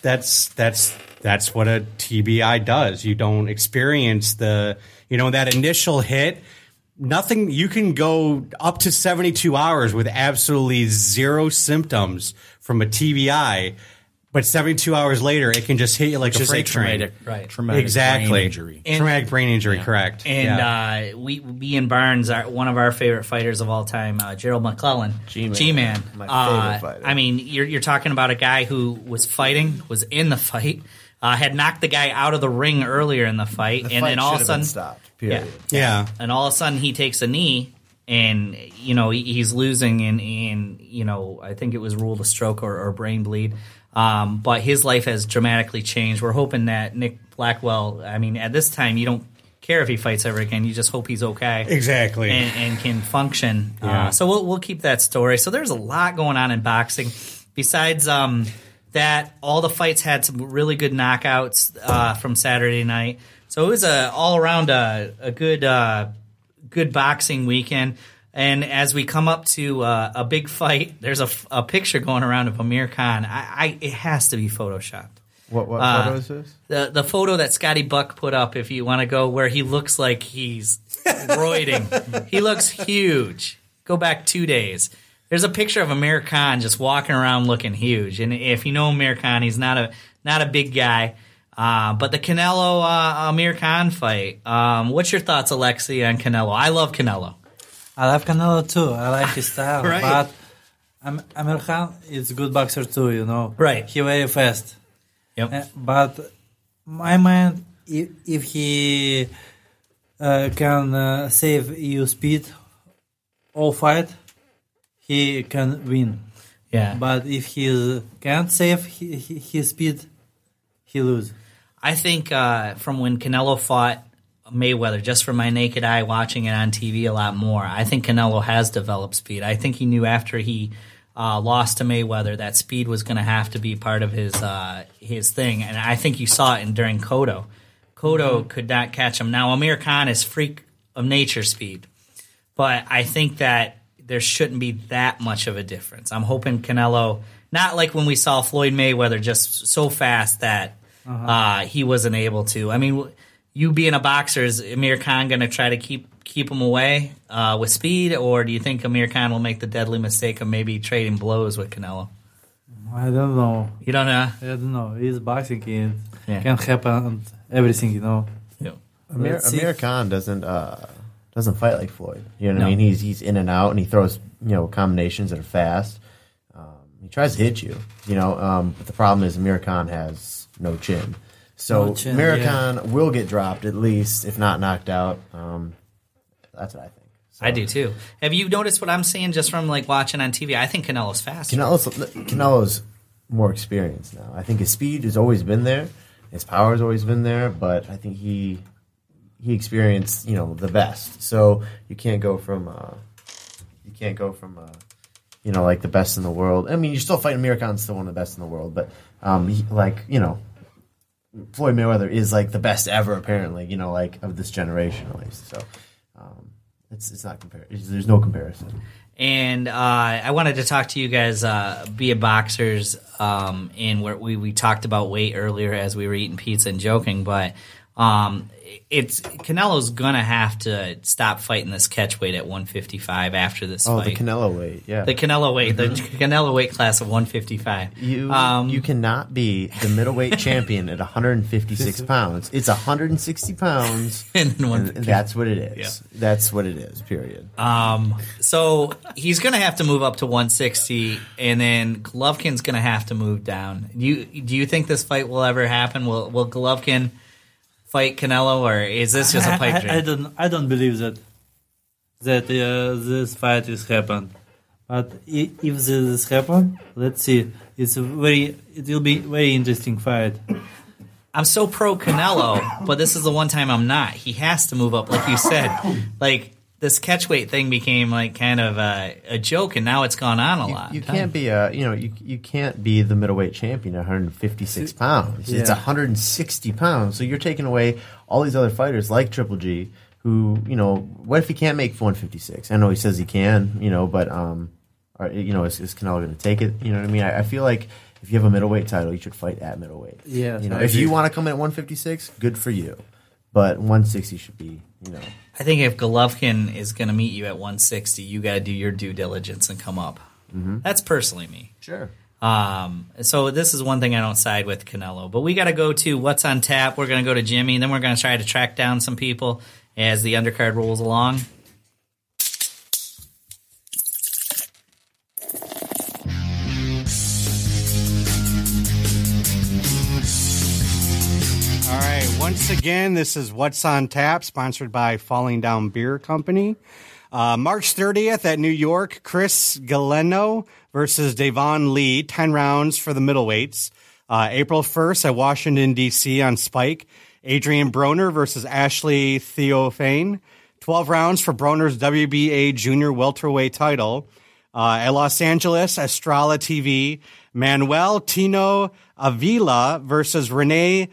that's what a TBI does. You don't experience that initial hit. Nothing. You can go up to 72 hours with absolutely zero symptoms from a TBI, but 72 hours later, it can just hit you like a freight train. Traumatic Exactly. brain injury. Traumatic brain injury. Correct. And me and Barnes are one of our favorite fighters of all time, Gerald McClellan, G-Man. My favorite fighter. I mean, you're talking about a guy who was in the fight, had knocked the guy out of the ring earlier in the fight, The and fight then all of a should have sudden, been stopped. Period. Yeah. and all of a sudden he takes a knee, and you know he's losing, and you know I think it was ruled a stroke or brain bleed. But his life has dramatically changed. We're hoping that Nick Blackwell, I mean, at this time, you don't care if he fights ever again. You just hope he's okay. Exactly. And can function. Yeah. So we'll keep that story. So there's a lot going on in boxing. Besides that, all the fights had some really good knockouts from Saturday night. So it was all around a good boxing weekend. And as we come up to a big fight, there's a picture going around of Amir Khan. It has to be photoshopped. What photo is this? The photo that Scotty Buck put up, if you want to go, where he looks like he's roiding. He looks huge. Go back 2 days. There's a picture of Amir Khan just walking around looking huge. And if you know Amir Khan, he's not a big guy. But the Canelo Amir Khan fight. What's your thoughts, Alexi, on Canelo? I love Canelo. I love Canelo too. I like his style. Right. But Amir Khan is a good boxer too, you know. Right. He very fast. Yep. But my mind, if he can save EU speed all fight, he can win. Yeah. But if he can't save his speed, he lose. I think from when Canelo fought Mayweather, just from my naked eye watching it on TV a lot more, I think Canelo has developed speed. I think he knew after he lost to Mayweather that speed was going to have to be part of his thing, and I think you saw it during Cotto. Cotto could not catch him. Now Amir Khan is freak of nature speed, but I think that there shouldn't be that much of a difference. I'm hoping Canelo, not like when we saw Floyd Mayweather just so fast that he wasn't able to. I mean, you being a boxer, is Amir Khan going to try to keep him away with speed, or do you think Amir Khan will make the deadly mistake of maybe trading blows with Canelo? I don't know. You don't know? I don't know. It's boxing. It can happen everything, Yeah. Amir Khan doesn't fight like Floyd. You know what I mean? He's in and out, and he throws combinations that are fast. He tries to hit you. But the problem is Amir Khan has no chin. So Amir Khan will get dropped at least, if not knocked out. That's what I think. So. I do too. Have you noticed what I'm seeing just from like watching on TV? I think Canelo's faster. Canelo's more experienced now. I think his speed has always been there. His power has always been there, but I think he experienced the best. So you can't go from like the best in the world. I mean, you're still fighting Amir Khan's still one of the best in the world, but Floyd Mayweather is like the best ever apparently. Like of this generation at least. So it's not there's no comparison. And I wanted to talk to you guys, be boxers, and where we talked about weight earlier as we were eating pizza and joking, but Canelo's gonna have to stop fighting this catch weight at 155 after this fight. Oh, the Canelo weight, yeah. The Canelo weight, the Canelo weight class of 155. You cannot be the middleweight champion at 156 pounds. It's 160 pounds, and that's what it is. Yeah. That's what it is, period. So he's going to have to move up to 160, and then Golovkin's going to have to move down. Do you think this fight will ever happen? Will Golovkin fight Canelo, or is this just a pipe dream? I don't believe that this fight is happened. But if this happen, let's see. It will be very interesting fight. I'm so pro Canelo, but this is the one time I'm not. He has to move up, like you said. Like this catchweight thing became like kind of a joke, and now it's gone on a lot. You can't be you can't be the middleweight champion at 156 pounds. Yeah. It's 160 pounds. So you're taking away all these other fighters like Triple G, who what if he can't make 156? I know he says he can, but is Canelo going to take it? You know what I mean? I feel like if you have a middleweight title, you should fight at middleweight. Yeah. If you want to come in at 156, good for you. But 160 should be, I think if Golovkin is going to meet you at 160, you got to do your due diligence and come up. Mm-hmm. That's personally me. Sure. So this is one thing I don't side with Canelo. But we got to go to what's on tap. We're going to go to Jimmy, and then we're going to try to track down some people as the undercard rolls along. Once again, this is What's on Tap, sponsored by Falling Down Beer Company. March 30th at New York, Chris Galeno versus Devon Lee, 10 rounds for the middleweights. April 1st at Washington, D.C. on Spike, Adrian Broner versus Ashley Theophane, 12 rounds for Broner's WBA junior welterweight title. At Los Angeles, Estrella TV, Manuel Tino Avila versus Renee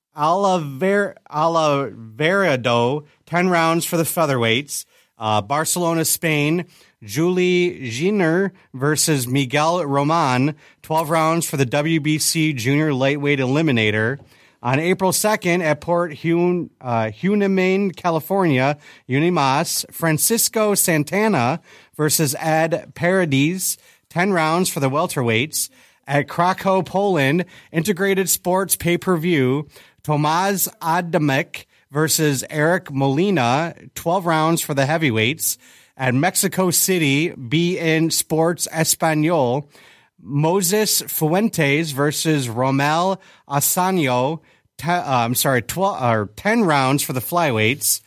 Alvarado, 10 rounds for the featherweights. Barcelona, Spain, Julie Giner versus Miguel Roman, 12 rounds for the WBC Junior Lightweight Eliminator. On April 2nd at Port Hueneme, California, Unimas, Francisco Santana versus Ed Paradis, 10 rounds for the welterweights. At Krakow, Poland, Integrated Sports Pay-Per-View, Tomasz Adamek versus Eric Molina, 12 rounds for the heavyweights. At Mexico City, BN Sports Espanol, Moses Fuentes versus Romel Asano, 10 rounds for the flyweights.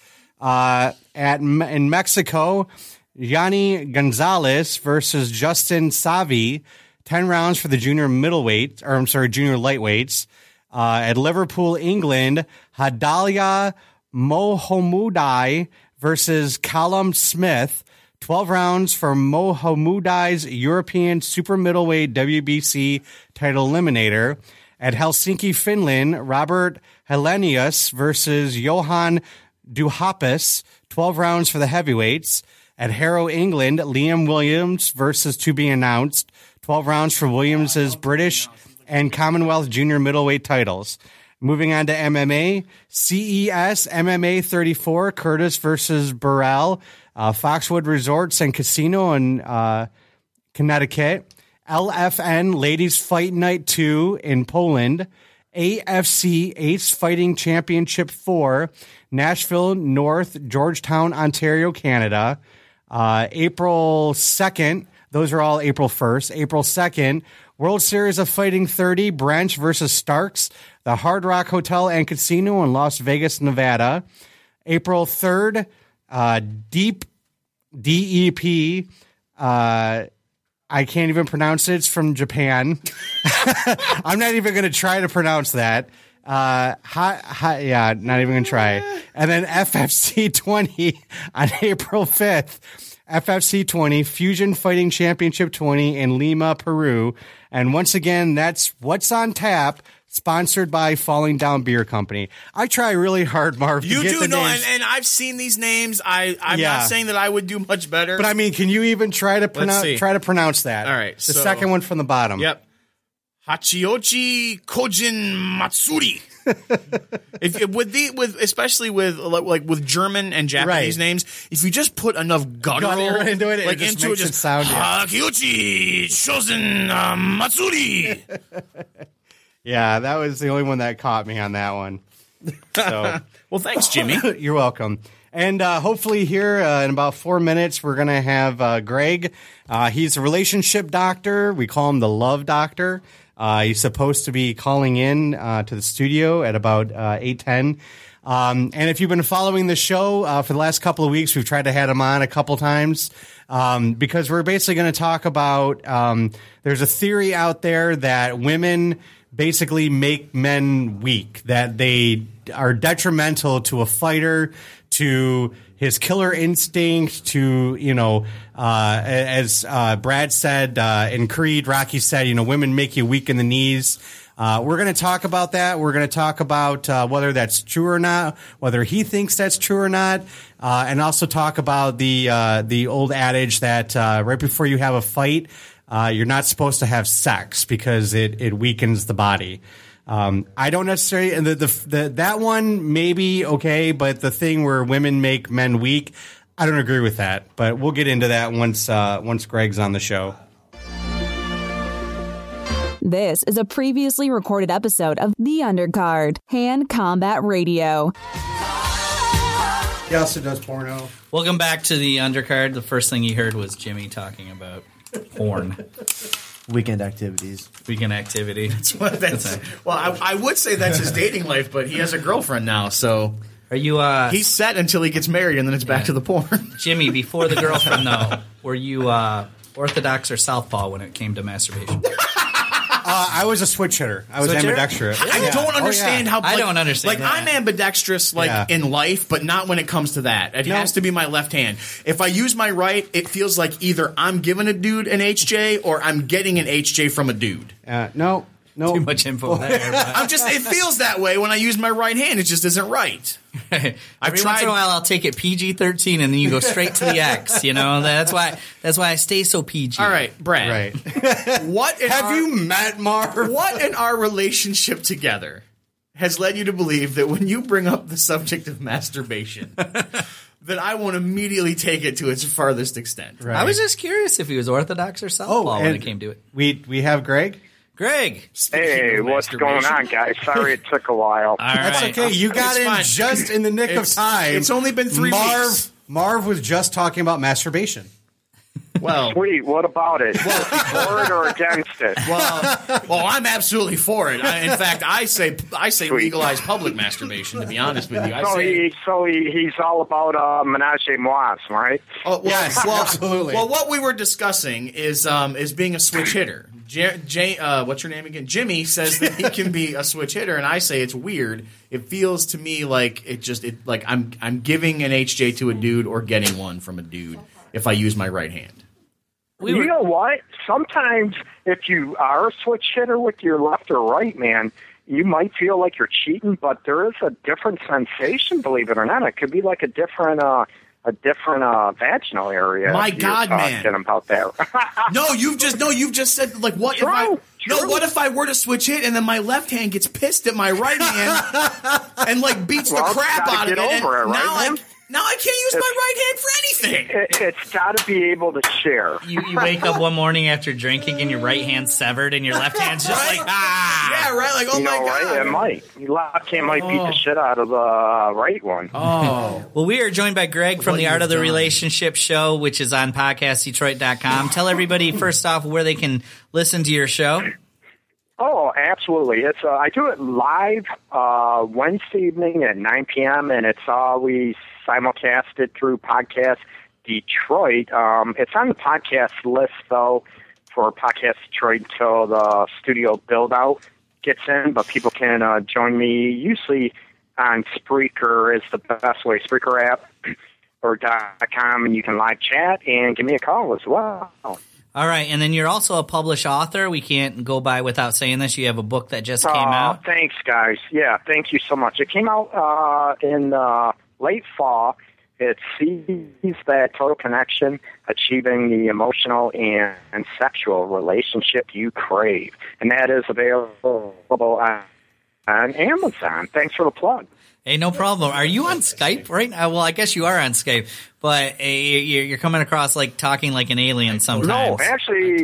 In Mexico, Yanni Gonzalez versus Justin Savi, 10 rounds for the junior lightweights. At Liverpool, England, Hadalia Mohamudai versus Callum Smith, 12 rounds for Mohamudai's European super middleweight WBC title eliminator. At Helsinki, Finland, Robert Helenius versus Johan Duhaupas, 12 rounds for the heavyweights. At Harrow, England, Liam Williams versus to be announced. 12 rounds for Williams' British and Commonwealth junior middleweight titles. Moving on to MMA, CES MMA 34, Curtis versus Burrell, Foxwood Resorts and Casino in Connecticut. LFN Ladies Fight Night 2 in Poland. AFC Ace Fighting Championship 4, Nashville North, Georgetown, Ontario, Canada. April 2nd, those are all April 1st. April 2nd, World Series of Fighting 30, Branch versus Starks, the Hard Rock Hotel and Casino in Las Vegas, Nevada. April 3rd, Deep, DEP, I can't even pronounce it. It's from Japan. I'm not even going to try to pronounce that. Yeah, not even going to try. And then FFC 20 on April 5th. FFC 20, Fusion Fighting Championship 20 in Lima, Peru. And once again, that's what's on tap. Sponsored by Falling Down Beer Company. I try really hard, Marv. You to get do the know, names. and I've seen these names. I'm not saying that I would do much better. But I mean, can you even try to pronounce that? All right, the second one from the bottom. Yep. Hachiochi Kojin Matsuri. Especially with German and Japanese names, if you just put enough guttural into it, like it just into makes it, it sound. Hachiochi Shosen Matsuri. Yeah, that was the only one that caught me on that one. So, well, thanks, Jimmy. You're welcome. And hopefully here in about 4 minutes, we're going to have Greg. He's a relationship doctor. We call him the love doctor. He's supposed to be calling in to the studio at about 8:10. And if you've been following the show for the last couple of weeks, we've tried to have him on a couple times because we're basically going to talk about there's a theory out there that women basically make men weak, that they are detrimental to a fighter, to his killer instinct, to, as Brad said in Creed, Rocky said, women make you weak in the knees. We're going to talk about that. We're going to talk about whether that's true or not, whether he thinks that's true or not, and also talk about the old adage that right before you have a fight, you're not supposed to have sex because it weakens the body. I don't necessarily, and that one may be okay, but the thing where women make men weak, I don't agree with that. But we'll get into that once Greg's on the show. This is a previously recorded episode of The Undercard, Hand Combat Radio. He also does porno. Welcome back to The Undercard. The first thing you heard was Jimmy talking about porn. Weekend activities. Weekend activity. Well, I would say that's his dating life, but he has a girlfriend now, so are you? He's set until he gets married, and then it's back to the porn. Jimmy, before the girlfriend, though, were you orthodox or southpaw when it came to masturbation? I was a switch hitter. I was ambidextrous. I don't understand how. I don't understand. I'm ambidextrous, in life, but not when it comes to that. It has to be my left hand. If I use my right, it feels like either I'm giving a dude an HJ or I'm getting an HJ from a dude. No. Too much info there. But. It feels that way when I use my right hand. It just isn't right. Every once in a while, I'll take it PG-13, and then you go straight to the X. That's why I stay so PG. All right, Brad. Right. Have you met Marv? What in our relationship together has led you to believe that when you bring up the subject of masturbation, that I won't immediately take it to its farthest extent? Right. I was just curious if he was orthodox or southpaw when it came to it. We have Greg. Greg. Hey, what's going on, guys? Sorry it took a while. That's okay. You got in just in the nick of time. It's only been 3 weeks. Marv was just talking about masturbation. Well, sweet. What about it? For it or against it? Well, I'm absolutely for it. In fact, I say legalize public masturbation. To be honest with you, he's all about menage a moi, right? Oh, yes, absolutely. Well, what we were discussing is being a switch hitter. What's your name again? Jimmy says that he can be a switch hitter, and I say it's weird. It feels to me like I'm giving an HJ to a dude or getting one from a dude if I use my right hand. You know what? Sometimes if you are a switch hitter with your left or right, man, you might feel like you're cheating, but there is a different sensation, believe it or not. It could be like a different a different vaginal area. My You're God, talking man. about that. You've just said, like, what if I were to switch it and then my left hand gets pissed at my right hand and like beats the crap out of it? Get over it, right? Now I can't use my right hand for anything. It's got to be able to share. You wake up one morning after drinking and your right hand's severed and your left hand's just like, Yeah, right. Like, oh my God. Right? It might. Your left hand might beat the shit out of the right one. Oh. Well, we are joined by Greg from the Art of the Relationship Show, which is on podcastdetroit.com. Tell everybody, first off, where they can listen to your show. Oh, absolutely. It's I do it live Wednesday evening at 9 p.m., and it's always simulcasted through Podcast Detroit. It's on the podcast list, though, for Podcast Detroit until the studio build-out gets in, but people can join me usually on Spreaker is the best way, Spreaker app or .com, and you can live chat and give me a call as well. All right, and then you're also a published author. We can't go by without saying this. You have a book that just came out. Thanks, guys. Yeah, thank you so much. It came out in late fall. It sees that total connection, achieving the emotional and sexual relationship you crave. And that is available on Amazon. Thanks for the plug. Hey, no problem. Are you on Skype right now? Well, I guess you are on Skype, but you're coming across like talking like an alien sometimes. No, actually,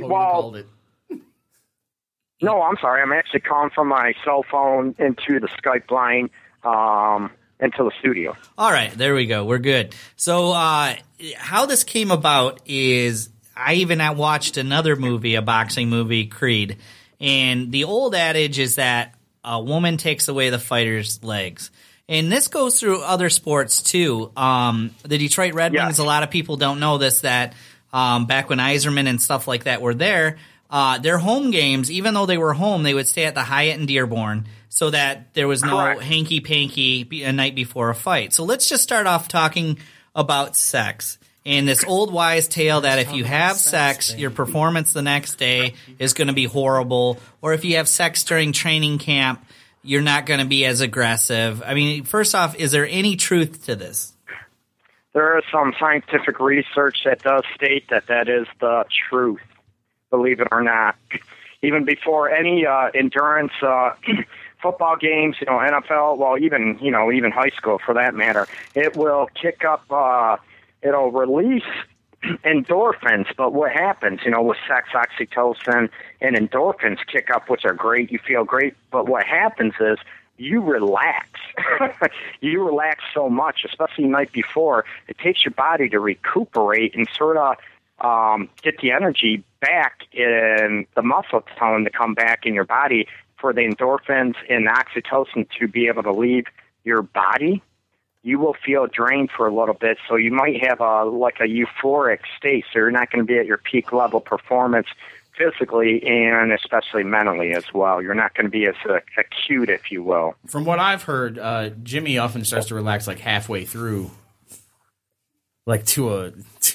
no, I'm sorry. I'm actually calling from my cell phone into the Skype line into the studio. All right, there we go. We're good. So how this came about is I even watched another movie, a boxing movie, Creed, and the old adage is that a woman takes away the fighter's legs. And this goes through other sports, too. The Detroit Red Wings, a lot of people don't know this, that back when Yzerman and stuff like that were there, their home games, even though they were home, they would stay at the Hyatt in Dearborn so that there was no hanky-panky a night before a fight. So let's just start off talking about sex. And this old wise tale that if you have sex, your performance the next day is going to be horrible. Or if you have sex during training camp, you're not going to be as aggressive. I mean, first off, is there any truth to this? There is some scientific research that does state that is the truth, believe it or not. Even before any endurance football games, NFL, well, even high school for that matter, it will kick up, it'll release endorphins. But what happens, with sex, oxytocin and endorphins kick up, which are great. You feel great. But what happens is you relax. You relax so much, especially the night before. It takes your body to recuperate and sort of get the energy back in the muscle tone to come back in your body for the endorphins and the oxytocin to be able to leave your body. You will feel drained for a little bit, so you might have a euphoric state, so you're not going to be at your peak level performance physically and especially mentally as well. You're not going to be as acute, if you will. From what I've heard, Jimmy often starts to relax like halfway through, like to a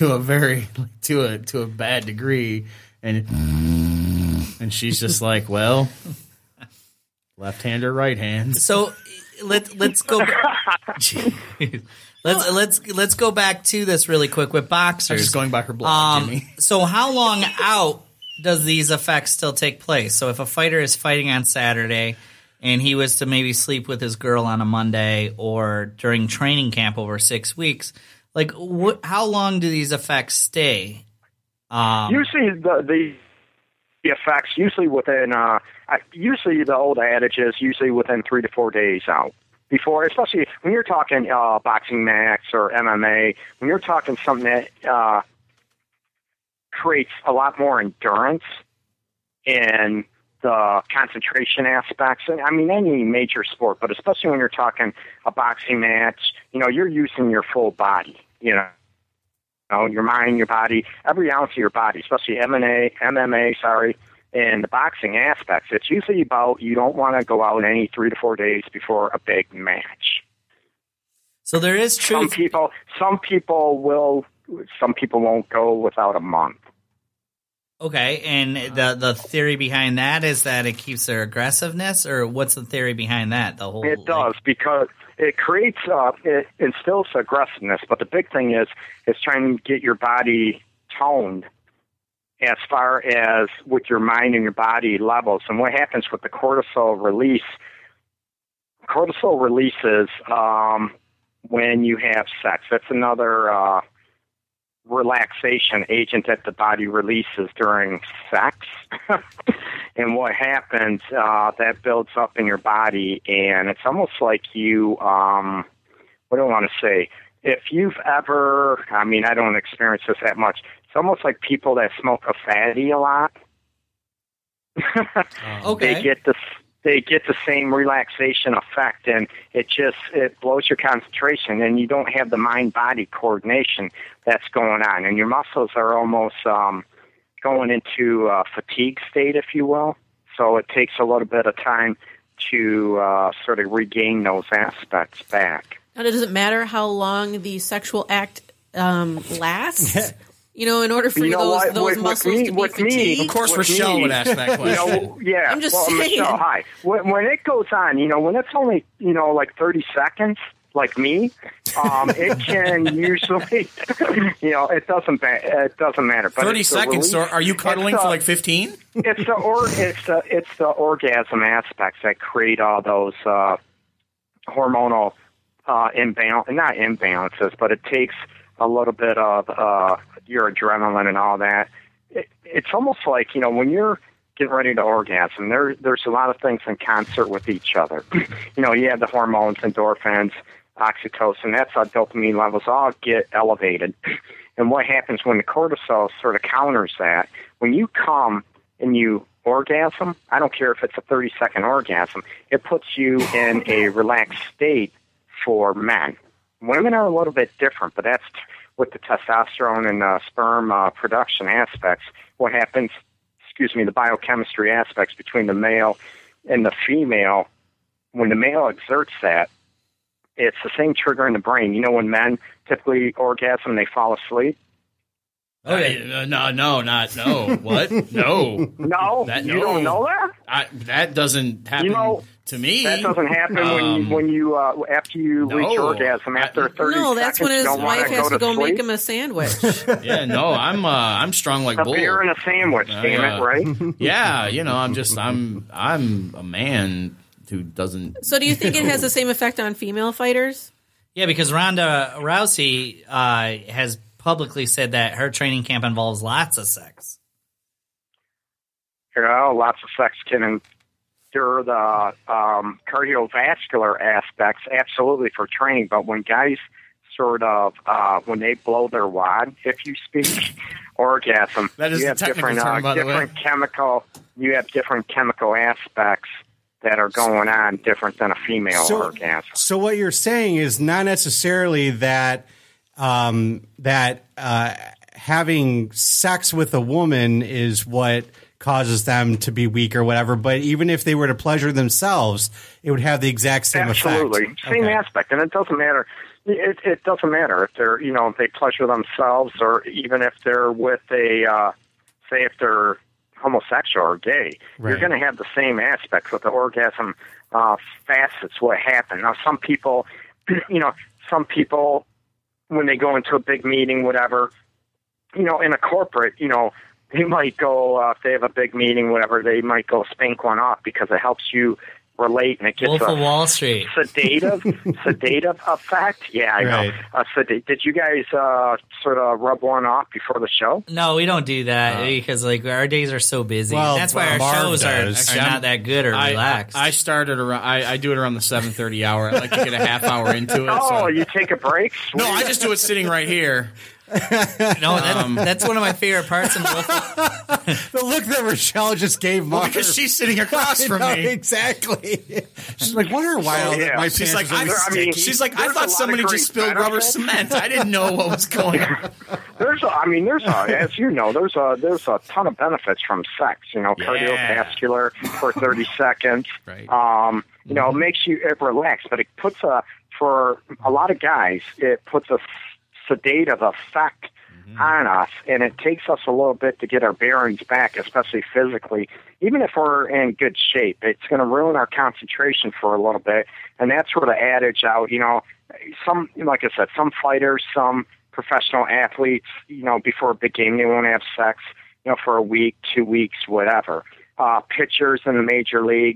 bad degree, and she's just like, well, left hand or right hand. So let's go. Let's go back to this really quick with boxers. I'm just going by her blog, Jimmy. So how long out does these effects still take place? So if a fighter is fighting on Saturday and he was to maybe sleep with his girl on a Monday or during training camp over 6 weeks, like how long do these effects stay? Usually the effects usually within usually the old adage is usually within 3 to 4 days out. Before, especially when you're talking boxing match or MMA, when you're talking something that creates a lot more endurance and the concentration aspects. And I mean, any major sport, but especially when you're talking a boxing match, you're using your full body, your mind, your body, every ounce of your body, especially MMA, and the boxing aspects. It's usually about you don't want to go out any 3 to 4 days before a big match. So there is truth. Some people won't go without a month. Okay, and the theory behind that is that it keeps their aggressiveness, or what's the theory behind that? It does, because it creates, it instills aggressiveness. But the big thing is trying to get your body toned as far as with your mind and your body levels. And what happens with the cortisol release? Cortisol releases when you have sex. That's another relaxation agent that the body releases during sex. And what happens, that builds up in your body, and it's almost like you, what do I want to say? If you've ever, I mean, I don't experience this that much. It's almost like people that smoke a fatty a lot. Okay. They get the same relaxation effect, and it blows your concentration, and you don't have the mind-body coordination that's going on, and your muscles are almost going into a fatigue state, if you will. So it takes a little bit of time to sort of regain those aspects back. Now, does it matter how long the sexual act lasts? You know, in order for those muscles to be fatigued? Of course, Rochelle would ask that question. I'm just saying. Michelle, hi. When it goes on, when it's only, like 30 seconds, like me, it can usually, it doesn't matter. But 30 seconds. So are you cuddling for like 15? It's the orgasm aspects that create all those hormonal not imbalances, but it takes a little bit of your adrenaline and all that. It's almost like, when you're getting ready to orgasm, there's a lot of things in concert with each other. You have the hormones, endorphins, oxytocin, that's how dopamine levels all get elevated. And what happens when the cortisol sort of counters that, when you come and you orgasm, I don't care if it's a 30-second orgasm, it puts you in a relaxed state for men. Women are a little bit different, but that's with the testosterone and sperm production aspects. What happens, the biochemistry aspects between the male and the female, when the male exerts that, it's the same trigger in the brain. When men typically orgasm, they fall asleep. Okay. No. What? No. No? You don't know that? That doesn't happen to me. That doesn't happen when you after you reach orgasm after 30 seconds. No, that's when his wife has to go make him a sandwich. Yeah, no, I'm strong like bull. A beer and a sandwich, damn it, right? Yeah, I'm a man who doesn't. So do you think it has the same effect on female fighters? Yeah, because Ronda Rousey has publicly said that her training camp involves lots of sex. Lots of sex can endure the cardiovascular aspects, absolutely, for training. But when guys sort of, when they blow their wad, if you speak, orgasm, that is you have different chemical. You have different chemical aspects that are going on different than a female orgasm. So what you're saying is not necessarily that having sex with a woman is what causes them to be weak or whatever, but even if they were to pleasure themselves, it would have the exact same effect. Absolutely. Same aspect. And it doesn't matter. It doesn't matter if they're, if they pleasure themselves, or even if they're with a, say if they're homosexual or gay, You're going to have the same aspects with the orgasm facets, what happened. Now, some people, when they go into a big meeting, whatever, in a corporate, they might go, if they have a big meeting, whatever, they might go spank one off because it helps you relate, and it gets Wolf of Wall Street. sedative effect. Yeah, I know. Did you guys sort of rub one off before the show? No, we don't do that because our days are so busy. Well, that's why our shows are not that good or relaxed. I started around. I do it around the 7:30 hour. I like to get a half hour into it. Oh, you take a break? No, I just do it sitting right here. No, that's one of my favorite parts in the look that Rochelle just gave Mark. Because she's sitting across from me. Exactly. She's like, wonder why my she's like, I thought somebody just spilled rubber cement. I didn't know what was going on. As you know, there's a ton of benefits from sex. Cardiovascular for 30 seconds. Right. It makes you relax, but it puts for a lot of guys, it puts a sedative effect on us, and it takes us a little bit to get our bearings back, especially physically. Even if we're in good shape, it's going to ruin our concentration for a little bit, and that's where the adage out, some, like I said, some fighters, some professional athletes, before a big game, they won't have sex, for a week, 2 weeks, whatever. Pitchers in the major league,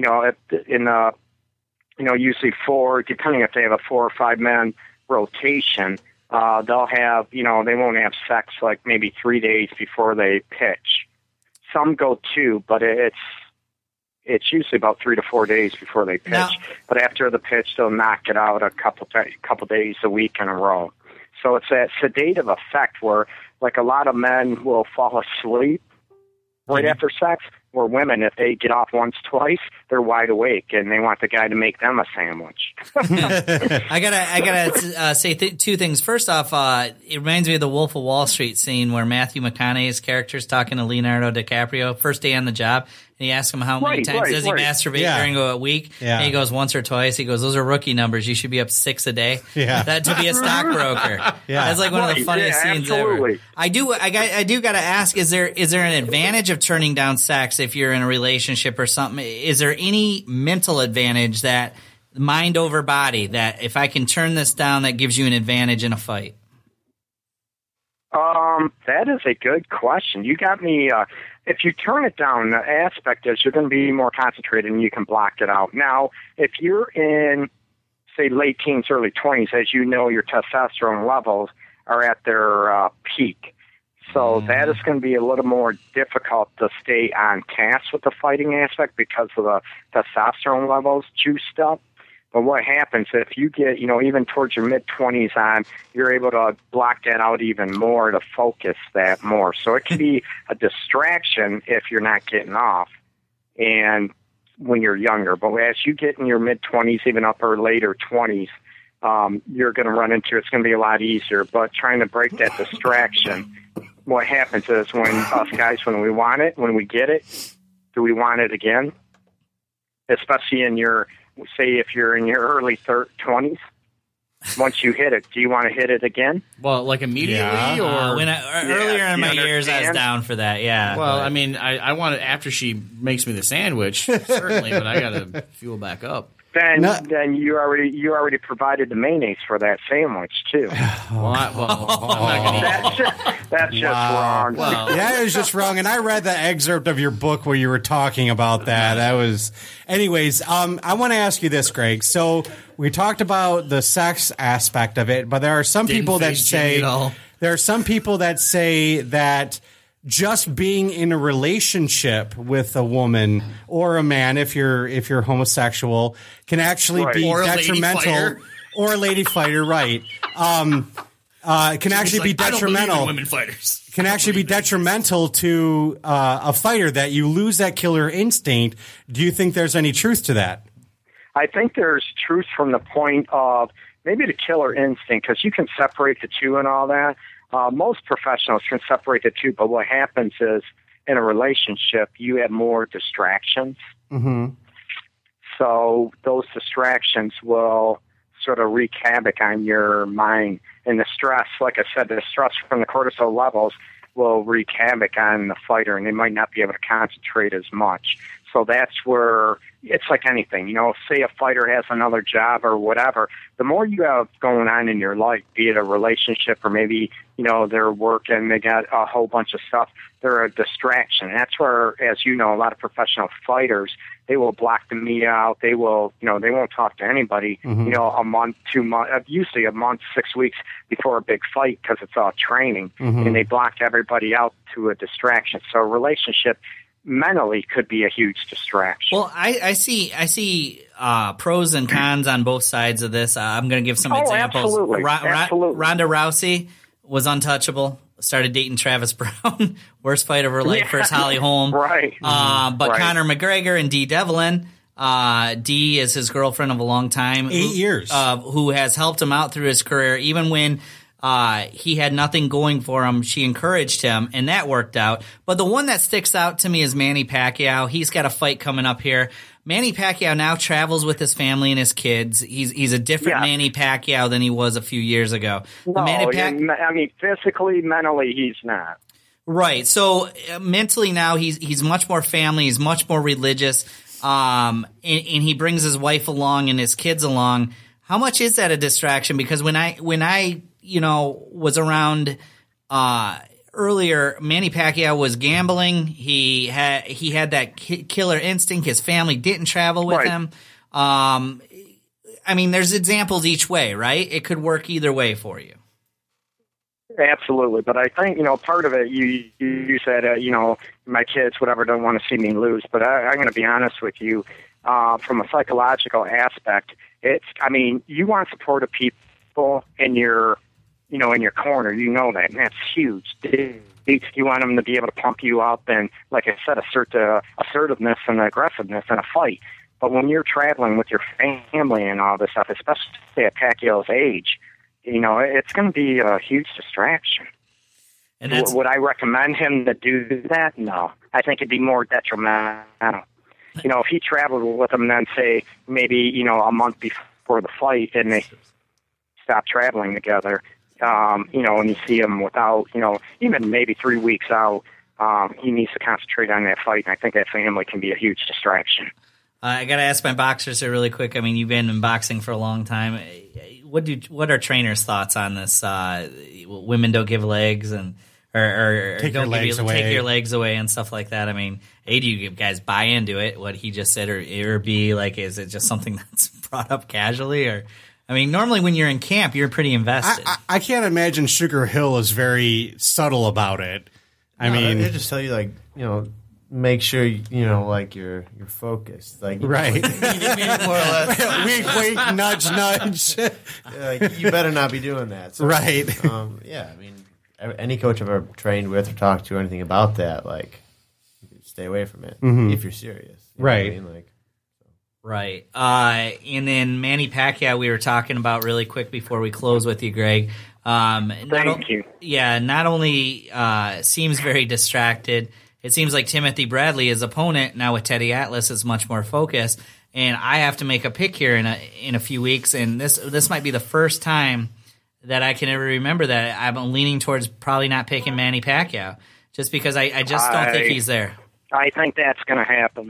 usually 4, depending if they have a 4 or 5 man rotation, they'll have, they won't have sex like maybe 3 days before they pitch. Some go 2, but it's usually about 3 to 4 days before they pitch. Now, but after the pitch, they'll knock it out a couple days a week in a row. So it's that sedative effect where, like, a lot of men will fall asleep right after sex, where women, if they get off once, twice, they're wide awake and they want the guy to make them a sandwich. I gotta say two things. First off, it reminds me of the Wolf of Wall Street scene where Matthew McConaughey's character is talking to Leonardo DiCaprio first day on the job. And he asks him how many times does he masturbate during a week. Yeah. And he goes once or twice. He goes, those are rookie numbers. You should be up 6 a day. Yeah. That to be a stockbroker. Yeah. That's like one of the funniest scenes ever. I do got to ask, is there an advantage of turning down sex if you're in a relationship or something? Is there any mental advantage, that mind over body, that if I can turn this down, that gives you an advantage in a fight? That is a good question. You got me. If you turn it down, the aspect is you're going to be more concentrated and you can block it out. Now, if you're in, say, late teens, early 20s, as you know, your testosterone levels are at their peak. So that is going to be a little more difficult to stay on task with the fighting aspect because of the testosterone levels juiced up. But what happens if you get, even towards your mid-20s on, you're able to block that out even more to focus that more. So it can be a distraction if you're not getting off and when you're younger. But as you get in your mid-20s, even upper later 20s, you're going to run into it's going to be a lot easier. But trying to break that distraction, what happens is when us guys, when we want it, when we get it, do we want it again? Especially in your... Say if you're in your early 20s, once you hit it, do you want to hit it again? Well, like immediately, or earlier in my years, I was down for that. Yeah. Well, I mean, I want it after she makes me the sandwich, certainly, but I got to fuel back up. Then you already provided the mayonnaise for that sandwich too. I'm not gonna that's just wrong. Well, that is just wrong. And I read the excerpt of your book where you were talking about that. That was, anyways. I want to ask you this, Greg. So we talked about the sex aspect of it, but there are some people that say that just being in a relationship with a woman or a man, if you're homosexual, can actually be detrimental. Or a lady fighter, right? Can actually be detrimental. Women fighters can actually be detrimental to a fighter, that you lose that killer instinct. Do you think there's any truth to that? I think there's truth from the point of maybe the killer instinct, because you can separate the two and all that. Most professionals can separate the two, but what happens is in a relationship, you have more distractions. Mm-hmm. So those distractions will sort of wreak havoc on your mind. And the stress, like I said, the stress from the cortisol levels will wreak havoc on the fighter, and they might not be able to concentrate as much. So that's where it's like anything, say a fighter has another job or whatever, the more you have going on in your life, be it a relationship or maybe, they're working, they got a whole bunch of stuff, they're a distraction. That's where, as you know, a lot of professional fighters, they will block the media out. They will, they won't talk to anybody, a month, 2 months, usually a month, 6 weeks before a big fight because it's all training. Mm-hmm. And they block everybody out to a distraction. So a relationship mentally could be a huge distraction. Well, I see pros and cons on both sides of this. I'm going to give some examples. Absolutely. Absolutely. Ronda Rousey was untouchable. Started dating Travis Brown, worst fight of her life. First Holly Holm, right? But right. Conor McGregor and Dee Devlin. Dee is his girlfriend of a long time, 8 years, who has helped him out through his career, even when he had nothing going for him. She encouraged him, and that worked out. But the one that sticks out to me is Manny Pacquiao. He's got a fight coming up here. Manny Pacquiao now travels with his family and his kids. He's a different Manny Pacquiao than he was a few years ago. No, I mean, physically, mentally, he's not. Right. So mentally now he's much more family. He's much more religious. And he brings his wife along and his kids along. How much is that a distraction? Because when I was around earlier, Manny Pacquiao was gambling. He had that killer instinct. His family didn't travel with him. I mean, there's examples each way, right? It could work either way for you. Absolutely, but I think part of it. You said my kids, whatever, don't want to see me lose. But I'm going to be honest with you, from a psychological aspect, you want supportive people in your corner. You know that, and that's huge. You want them to be able to pump you up and, like I said, assertiveness and aggressiveness in a fight. But when you're traveling with your family and all this stuff, especially at Pacquiao's age, it's going to be a huge distraction. And would I recommend him to do that? No. I think it'd be more detrimental. If he traveled with them, then say maybe, a month before the fight and they stop traveling together, and you see him without, even maybe 3 weeks out, he needs to concentrate on that fight. And I think that family can be a huge distraction. I got to ask my boxers here really quick. I mean, you've been in boxing for a long time. What are trainers' thoughts on this? Women don't give legs or take don't take your legs away and stuff like that. I mean, A, do you guys buy into it, what he just said, or B, like, is it just something that's brought up casually? Or, I mean, normally when you're in camp, you're pretty invested. I can't imagine Sugar Hill is very subtle about it. I mean, they just tell you, make sure you're focused, right? More or less. Wink, wink, nudge, nudge. You better not be doing that. So, right? Any coach I've ever trained with or talked to or anything about that, stay away from it if you're serious. Right. Right. And then Manny Pacquiao, we were talking about really quick before we close with you, Greg. Thank you. Yeah, not only seems very distracted. It seems like Timothy Bradley, his opponent, now with Teddy Atlas, is much more focused. And I have to make a pick here in a few weeks, and this might be the first time that I can ever remember that I'm leaning towards probably not picking Manny Pacquiao, just because I just don't think he's there. I think that's going to happen.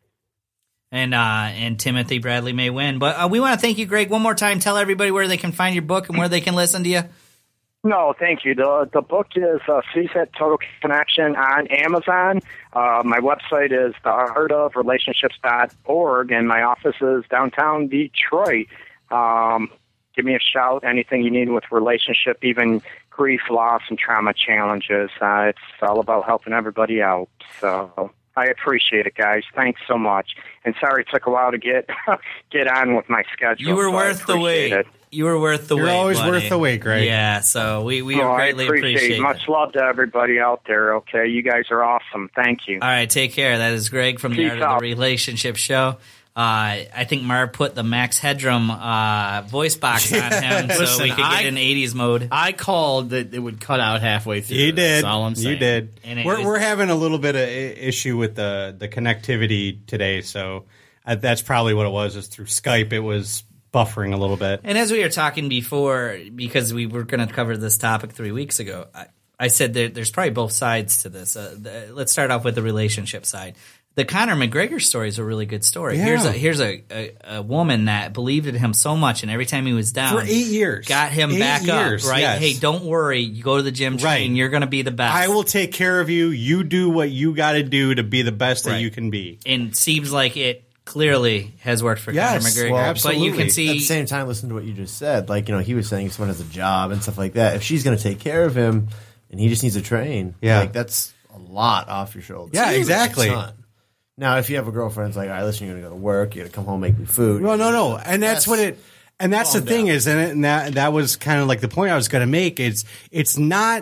And Timothy Bradley may win. But we want to thank you, Greg, one more time. Tell everybody where they can find your book and where they can listen to you. No, thank you. The book is CSAT Total Connection on Amazon. My website is theartofrelationships.org, and my office is downtown Detroit. Give me a shout, anything you need with relationship, even grief, loss, and trauma challenges. It's all about helping everybody out. So I appreciate it, guys. Thanks so much. And sorry it took a while to get on with my schedule. You were worth the wait. You were worth the wait. You're always buddy. worth the wait, Greg. Yeah, so we greatly appreciate it. Much love to everybody out there, okay? You guys are awesome. Thank you. All right, take care. That is Greg from the Art of the Relationship Show. I think Marv put the Max Headroom voice box on him so we could get in 80s mode. I called that it would cut out halfway through. You did. That's all I'm saying. You did. We're having a little bit of issue with the connectivity today, so that's probably what it was. Is through Skype. It was buffering a little bit. And as we were talking before, because we were going to cover this topic 3 weeks ago, I said there's probably both sides to this. Let's start off with the relationship side. The Conor McGregor story is a really good story. Yeah. Here's a woman that believed in him so much, and every time he was down, for 8 years, got him back up. Right? Yes. Hey, don't worry. You go to the gym, train. You're going to be the best. I will take care of you. You do what you got to do to be the best that you can be. And seems like it clearly has worked for Conor McGregor. Well, absolutely. But you can see at the same time, listen to what you just said. He was saying if someone has a job and stuff like that, if she's going to take care of him and he just needs to train, that's a lot off your shoulders. Yeah, exactly. Now, if you have a girlfriend, it's like, all right, listen, you're going to go to work, you're going to come home, make me food. Well, no. And that's what it, and that's the thing, isn't it? And that was kind of like the point I was going to make. It's not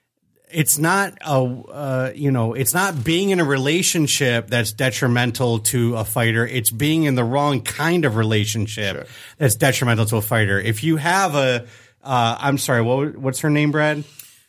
being in a relationship that's detrimental to a fighter. It's being in the wrong kind of relationship that's detrimental to a fighter. If you have I'm sorry, what's her name, Brad?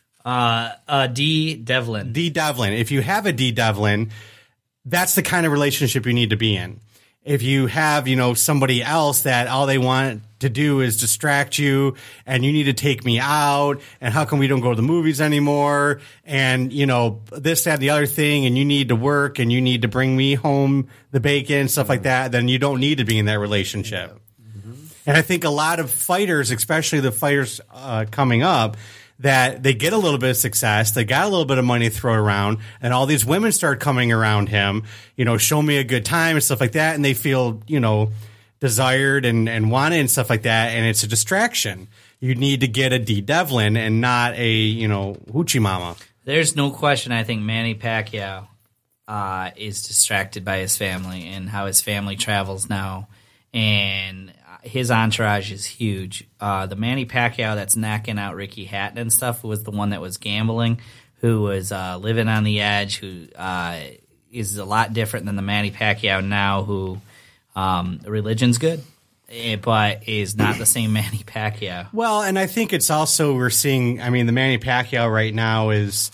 D. Devlin. D. Devlin. If you have a D. Devlin, that's the kind of relationship you need to be in. if you have, somebody else that all they want to do is distract you and you need to take me out and how come we don't go to the movies anymore and, this, that, and the other thing and you need to work and you need to bring me home the bacon, stuff like that, then you don't need to be in that relationship. Mm-hmm. And I think a lot of fighters, especially the fighters coming up, that they get a little bit of success, they got a little bit of money to throw around, and all these women start coming around him, show me a good time and stuff like that, and they feel, desired and wanted and stuff like that, and it's a distraction. You need to get a D. Devlin and not a, hoochie mama. There's no question I think Manny Pacquiao is distracted by his family and how his family travels now, and his entourage is huge. The Manny Pacquiao that's knocking out Ricky Hatton and stuff, who was the one that was gambling, who was living on the edge, who is a lot different than the Manny Pacquiao now, who religion's good, but is not the same Manny Pacquiao. Well, and I think it's also we're seeing. I mean, the Manny Pacquiao right now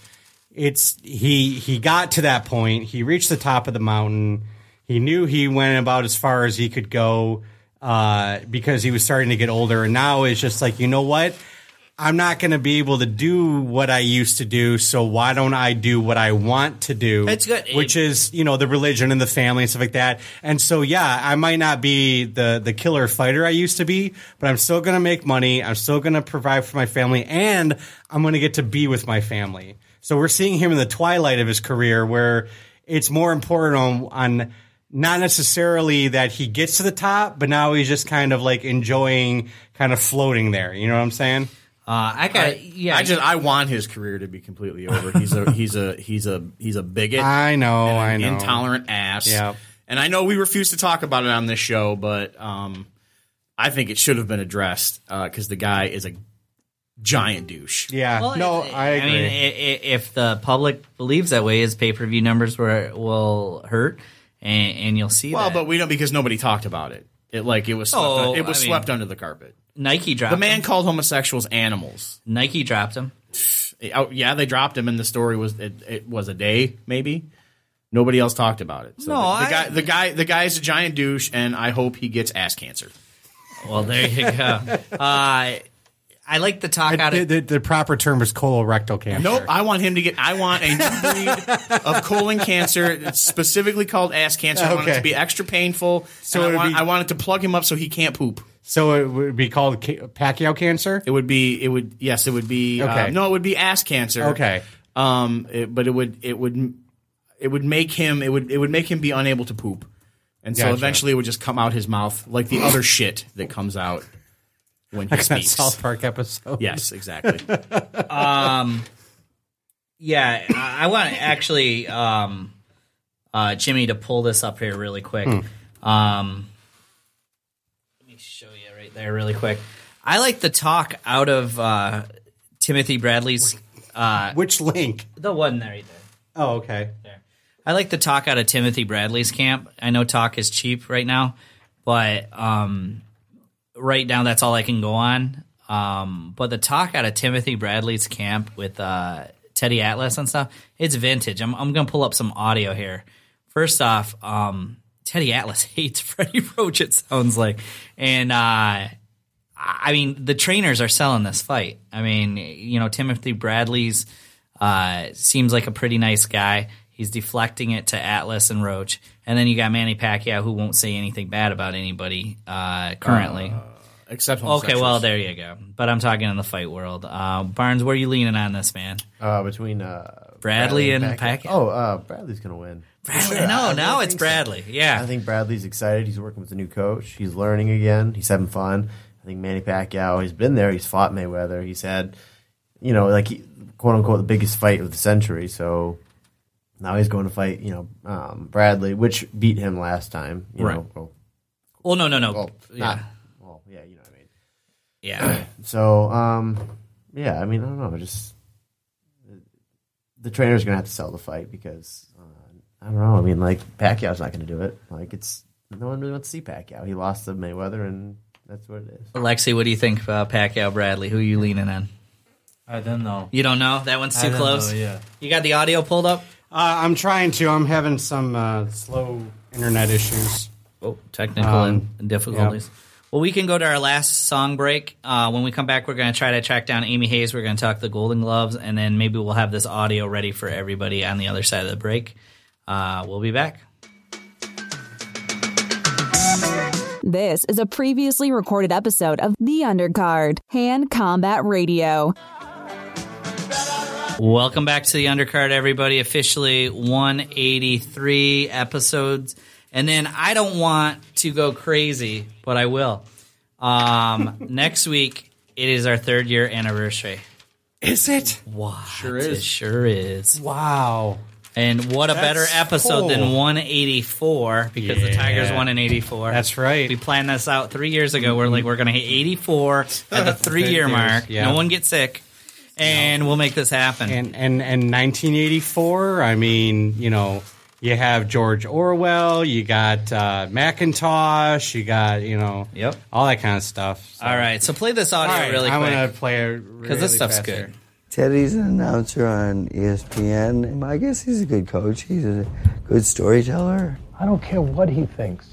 he got to that point. He reached the top of the mountain. He knew he went about as far as he could go. Because he was starting to get older, and now it's just like, you know what? I'm not going to be able to do what I used to do, so why don't I do what I want to do? It's good. Which is, the religion and the family and stuff like that. And so, yeah, I might not be the killer fighter I used to be, but I'm still going to make money. I'm still going to provide for my family, and I'm going to get to be with my family. So we're seeing him in the twilight of his career where it's more important on not necessarily that he gets to the top, but now he's just kind of like enjoying kind of floating there. You know what I'm saying? I want his career to be completely over. He's a bigot. I know. Intolerant ass. Yeah. And I know we refuse to talk about it on this show, but I think it should have been addressed because the guy is a giant douche. Yeah. Well, I agree. I mean, if the public believes that way, his pay-per-view numbers will hurt. And you'll see that. Well, but we don't because nobody talked about it. It was swept under the carpet. Nike dropped him. The man called homosexuals animals. Nike dropped him. Yeah, they dropped him, and the story was it was a day maybe. Nobody else talked about it. So the guy is a giant douche, and I hope he gets ass cancer. Well, there you go. I like the talk out of the proper term is colorectal cancer. Nope, I want a new breed of colon cancer. It's specifically called ass cancer. I want it to be extra painful. So I want it to plug him up so he can't poop. So it would be called Pacquiao cancer? It would be. Okay. No, it would be ass cancer. Okay. But it would make him be unable to poop, and so eventually it would just come out his mouth like the other shit that comes out. When he speaks. That South Park episode. Yes, exactly. Yeah, I want to actually, Jimmy, to pull this up here really quick. Let me show you right there really quick. I like the talk out of Timothy Bradley's... Which link? The one there right there. Oh, okay. There. I like the talk out of Timothy Bradley's camp. I know talk is cheap right now, but... right now, that's all I can go on. But the talk out of Timothy Bradley's camp with Teddy Atlas and stuff, it's vintage. I'm going to pull up some audio here. First off, Teddy Atlas hates Freddie Roach, it sounds like. And, I mean, the trainers are selling this fight. I mean, Timothy Bradley's seems like a pretty nice guy. He's deflecting it to Atlas and Roach. And then you got Manny Pacquiao, who won't say anything bad about anybody currently. Except okay, well, there you go. But I'm talking in the fight world. Barnes, where are you leaning on this, man? Between Bradley and Pacquiao? Oh, Bradley's going to win. Bradley? Sure. No, now it's Bradley. So. Yeah. I think Bradley's excited. He's working with a new coach. He's learning again. He's having fun. I think Manny Pacquiao, he's been there. He's fought Mayweather. He's had, quote-unquote, the biggest fight of the century. So now he's going to fight, Bradley, which beat him last time. Right. No. Well, yeah. Well, yeah, you know what I mean. Yeah. So, I don't know. Just the trainer's going to have to sell the fight because, I don't know. I mean, Pacquiao's not going to do it. No one really wants to see Pacquiao. He lost to Mayweather, and that's what it is. Alexi, what do you think about Pacquiao, Bradley? Who are you leaning on? I don't know. You don't know? That one's too close? Yeah. You got the audio pulled up? I'm trying to. I'm having some slow internet issues. Technical difficulties. Yep. Well, we can go to our last song break. When we come back, we're going to try to track down Amy Hayes. We're going to talk the Golden Gloves, and then maybe we'll have this audio ready for everybody on the other side of the break. We'll be back. This is a previously recorded episode of The Undercard, Hand Combat Radio. Welcome back to The Undercard, everybody. Officially 183 episodes. And then I don't want to go crazy, but I will. Next week, it is our 3rd year anniversary. Is it? Wow. Sure is. It sure is. Wow. And what a better episode than 184, because the Tigers won in 84. That's right. We planned this out 3 years ago. We're like, we're going to hit 84 at the 3-year mark. Yeah. No one gets sick. And we'll make this happen. And 1984, I mean, you know, you have George Orwell, you got Macintosh, you got, you know, all that kind of stuff. So. All right, so play this audio really quick. I'm going to play it really because this stuff's faster. good. Teddy's an announcer on ESPN. I guess he's a good coach. He's a good storyteller. I don't care what he thinks.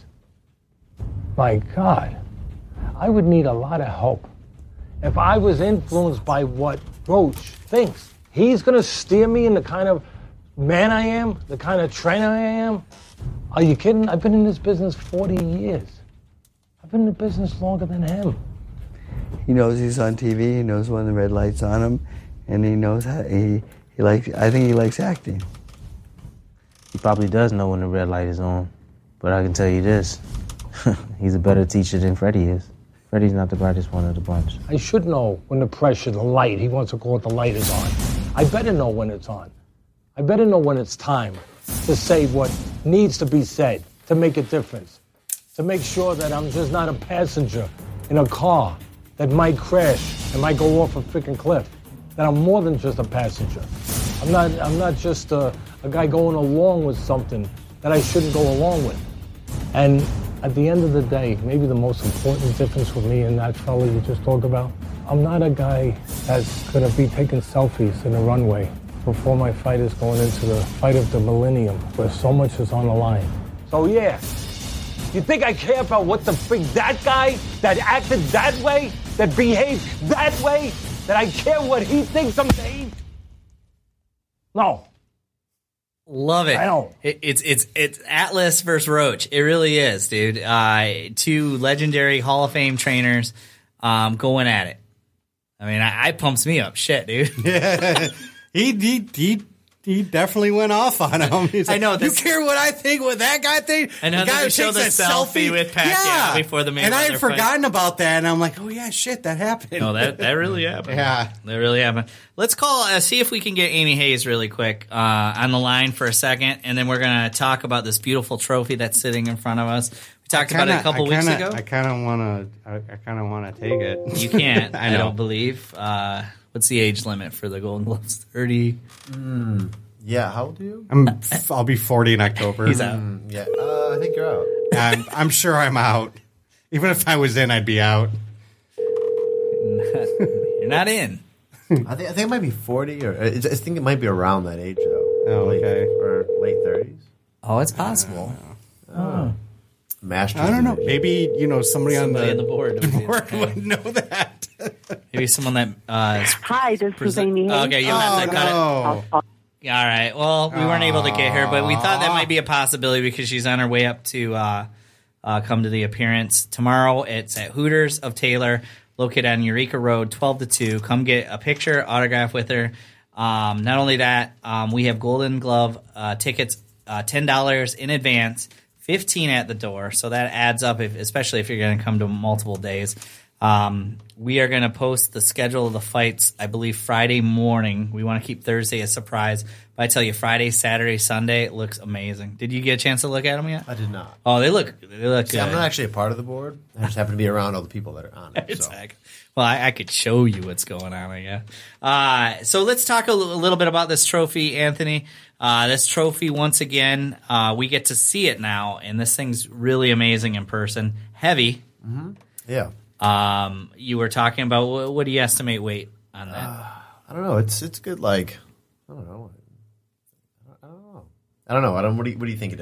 My God, I would need a lot of help. If I was influenced by what Roach thinks, he's going to steer me in the kind of man I am, the kind of trainer I am. Are you kidding? I've been in this business 40 years. I've been in the business longer than him. He knows he's on TV. He knows when the red light's on him, and he knows how he likes. I think he likes acting. He probably does know when the red light is on, but I can tell you this: he's a better teacher than Freddie is. Freddie's not the brightest one of the bunch. I should know when the pressure, the light, he wants to call it the light, is on. I better know when it's on. I better know when it's time to say what needs to be said, to make a difference, to make sure that I'm just not a passenger in a car that might crash and might go off a freaking cliff, that I'm more than just a passenger. I'm not just a guy going along with something that I shouldn't go along with. And at the end of the day, maybe the most important difference with me and that fellow you just talked about, I'm not a guy that's going to be taking selfies in the runway before my fight is going into the fight of the millennium, where so much is on the line. So yeah, you think I care about what the freak that guy that acted that way, that behaved that way, that I care what he thinks I'm saying? No. Love it. I know. It's Atlas versus Roach. It really is, dude. 2 legendary Hall of Fame trainers going at it. I mean, I pumps me up. Shit, dude. Yeah. He definitely went off on him. He's I know. Like, you care what I think, what that guy thinks? I know. They showed the selfie with Pacquiao before the Mayweather and I had fight. forgotten about that, and I'm like, oh yeah, shit, that happened. No, that really happened. Yeah, that really happened. Let's call. See if we can get Amy Hayes really quick on the line for a second, and then we're gonna talk about this beautiful trophy that's sitting in front of us. We talked about it a couple weeks ago. I kind of want to take it. You can't. I don't believe. What's the age limit for the Golden Gloves? 30. Yeah, how old are you? I'll be 40 in October. He's out. Yeah, I think you're out. I'm sure I'm out. Even if I was in, I'd be out. You're not in. I think it might be 40, or I think it might be around that age though. Oh, okay. Or late 30s. Oh, it's possible. Masters. I don't know. Maybe somebody on the board would know that. Maybe someone that. Hi, this is Amy. Okay, you have to cut it. All right. Well, we weren't able to get her, but we thought that might be a possibility because she's on her way up to come to the appearance tomorrow. It's at Hooters of Taylor, located on Eureka Road, 12 to 2. Come get a picture, autograph with her. Not only that, we have Golden Glove tickets, $10 in advance, $15 at the door. So that adds up, especially if you're going to come to multiple days. We are going to post the schedule of the fights, I believe, Friday morning. We want to keep Thursday a surprise. But I tell you, Friday, Saturday, Sunday, it looks amazing. Did you get a chance to look at them yet? I did not. Oh, they look good. I'm not actually a part of the board. I just happen to be around all the people that are on it. Exactly. Well, I could show you what's going on, I guess. So let's talk a little bit about this trophy, Anthony. This trophy, once again, we get to see it now, and this thing's really amazing in person. Heavy. Mm-hmm. Yeah. You were talking about, what do you estimate weight on that? I don't know. It's good. Like, I don't know. What do you think it is?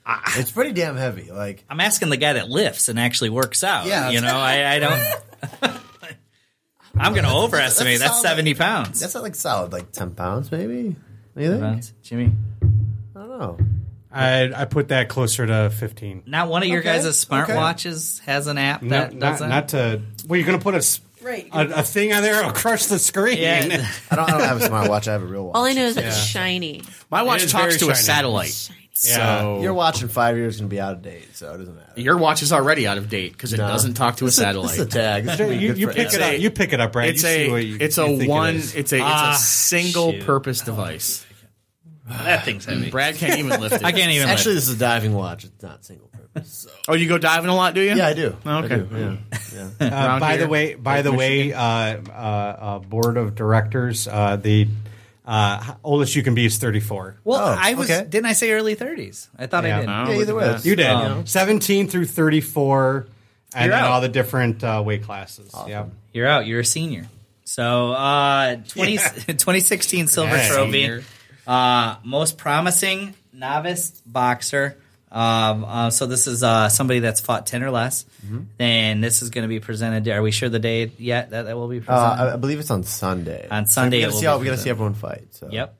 It's pretty damn heavy. Like I'm asking the guy that lifts and actually works out. Yeah. I don't. I'm going to overestimate. That's 70 pounds. That's not like solid, like 10 pounds, maybe. What do you think? Jimmy? I don't know. I put that closer to 15. Not one of your guys' smartwatches has an app that does that? Not to. Well, you're going to put a thing on there that'll crush the screen. Yeah. I don't have a smartwatch. I have a real watch. All I know is it's shiny. My watch talks to a satellite. Yeah. So your watch in 5 years is going to be out of date, so it doesn't matter. Your watch is already out of date because it doesn't talk to a satellite. It's a tag. You pick it up. You pick it up, right? It's a single purpose device. That thing's heavy. Brad can't even lift it. I can't even. Actually, lift this is a diving watch. It's not single purpose. So. Oh, you go diving a lot, do you? Yeah, I do. Oh, okay. I do, yeah. By the way, board of directors, the oldest you can be is 34. Well, I was. Okay. Didn't I say early 30s? I thought I did. Yeah, either way. You did. 17 through 34, and You're then out. all the different weight classes. Awesome. Yeah. You're out. You're a senior. So 2016 Silver Trophy. Most promising novice boxer. So this is somebody that's fought 10 or less. And this is going to be presented. Are we sure the day yet that will be presented? I believe it's on Sunday. On Sunday, we got to see everyone fight. So. Yep.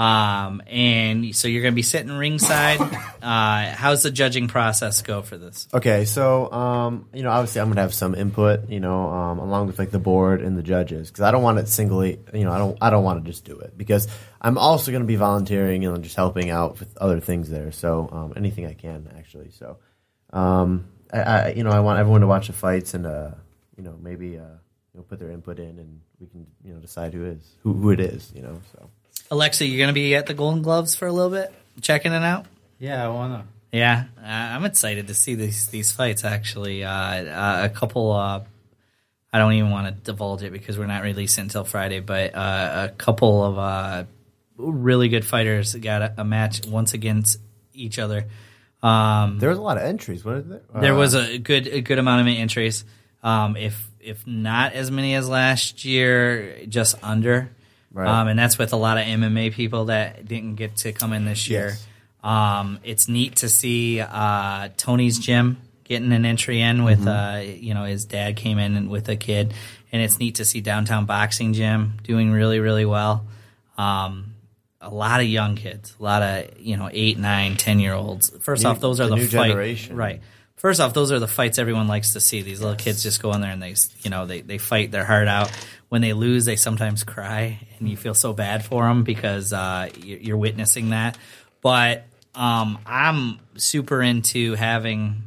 And so you're going to be sitting ringside. How's the judging process go for this? Okay, so obviously I'm gonna have some input, along with like the board and the judges, because I don't want it singly. I don't want to just do it because I'm also gonna be volunteering and just helping out with other things there. So anything I can actually. So I want everyone to watch the fights and maybe put their input in and we can decide who it is. So. Alexa, you're going to be at the Golden Gloves for a little bit, checking it out? Yeah, I wanna. Yeah, I'm excited to see these fights, actually. A couple, I don't even want to divulge it because we're not releasing until Friday, but a couple of really good fighters got a match once against each other. There was a lot of entries, wasn't there? There was a good amount of entries. If not as many as last year, just under. Right. And that's with a lot of MMA people that didn't get to come in this year. Yes. It's neat to see Tony's Gym getting an entry in with, his dad came in with a kid. And it's neat to see Downtown Boxing Gym doing really, really well. A lot of young kids, a lot of, 8, 9, 10-year-olds. First off, those are the new fight. generation. Right. First off, those are the fights everyone likes to see. These little kids just go in there and they fight their heart out. When they lose, they sometimes cry, and you feel so bad for them because you're witnessing that. But I'm super into having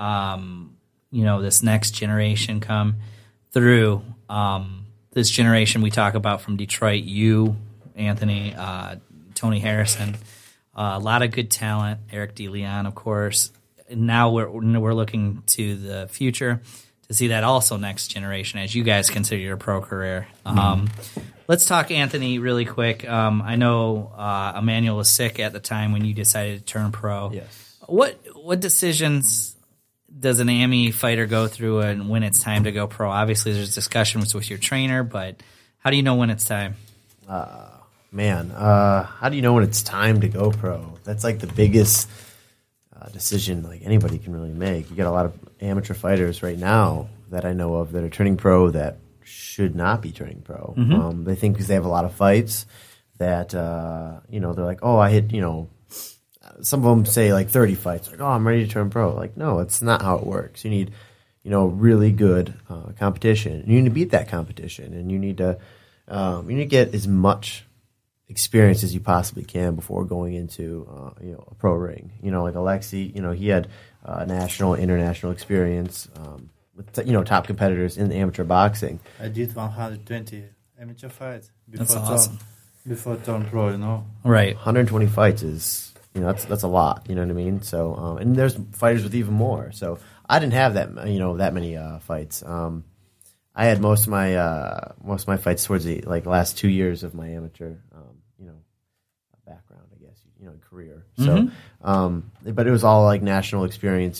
this next generation come through. This generation we talk about from Detroit, you, Anthony, Tony Harrison, a lot of good talent. Eric DeLeon, of course. Now we're looking to the future to see that also next generation as you guys consider your pro career. Let's talk Anthony really quick. I know Emmanuel was sick at the time when you decided to turn pro. Yes. What decisions does an AMI fighter go through and when it's time to go pro? Obviously there's discussions with your trainer, but how do you know when it's time? How do you know when it's time to go pro? That's like the biggest decision like anybody can really make. You got a lot of amateur fighters right now that I know of that are turning pro that should not be turning pro. They think because they have a lot of fights that they're like, oh, I hit some of them say like 30 fights, like, oh, I'm ready to turn pro. Like, no, it's not how it works. You need really good competition. You need to beat that competition, and you need to get as much experience as you possibly can before going into a pro ring. Like Alexi, he had national, international experience with top competitors in amateur boxing. I did 120 amateur fights before That's awesome. Before turn pro, Right. 120 fights is that's a lot. You know what I mean? So and there's fighters with even more. So I didn't have that that many fights. I had most of my fights towards the last 2 years of my amateur background, I guess, career. So, but it was all like national experience,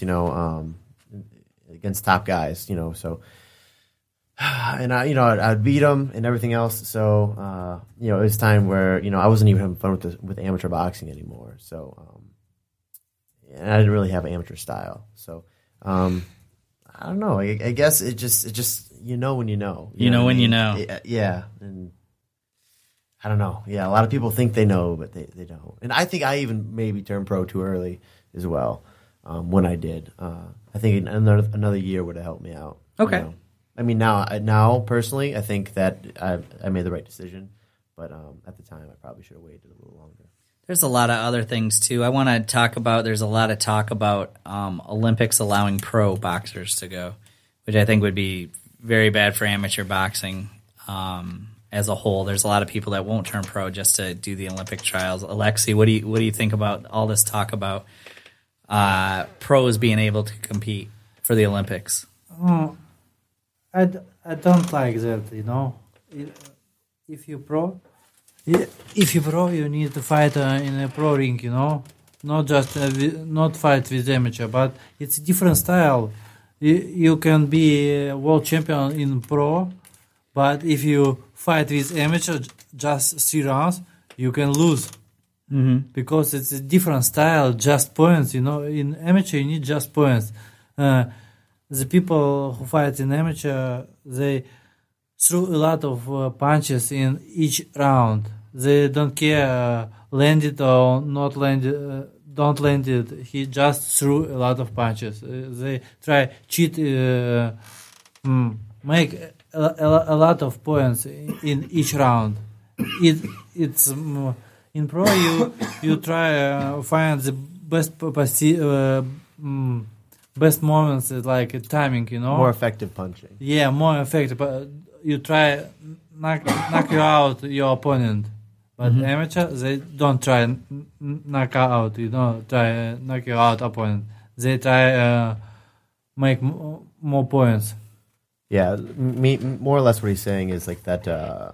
against top guys, so, and I'd beat them and everything else. So, it was time where, I wasn't even having fun with amateur boxing anymore. So, and I didn't really have amateur style. So I don't know. I guess it just you know when you know. You know when you know. Yeah, and I don't know. Yeah, a lot of people think they know, but they don't. And I think I even maybe turned pro too early as well. When I did, I think another year would have helped me out. Okay. You know? I mean, now personally, I think that I made the right decision, but at the time, I probably should have waited a little longer. There's a lot of other things too. I want to talk about. There's a lot of talk about Olympics allowing pro boxers to go, which I think would be very bad for amateur boxing as a whole. There's a lot of people that won't turn pro just to do the Olympic trials. Alexi, what do you think about all this talk about pros being able to compete for the Olympics? I don't like that, you know. If you pro, you need to fight in a pro ring, you know. Not just not fight with amateur, but it's a different style. You can be a world champion in pro, but if you fight with amateur just 3 rounds, you can lose. Mm-hmm. Because it's a different style, just points, you know. In amateur, you need just points. The people who fight in amateur, they threw a lot of punches in each round. They don't care land it or not land it, don't land it. He just threw a lot of punches. They try cheat, make a lot of points in each round. It's in pro you try find the best moments, like timing, you know. More effective punching. Yeah, more effective. But you try knock you out your opponent. But amateur, they don't try knock out. You don't try knock you out opponent. They try make more points. Yeah, more or less what he's saying is like that.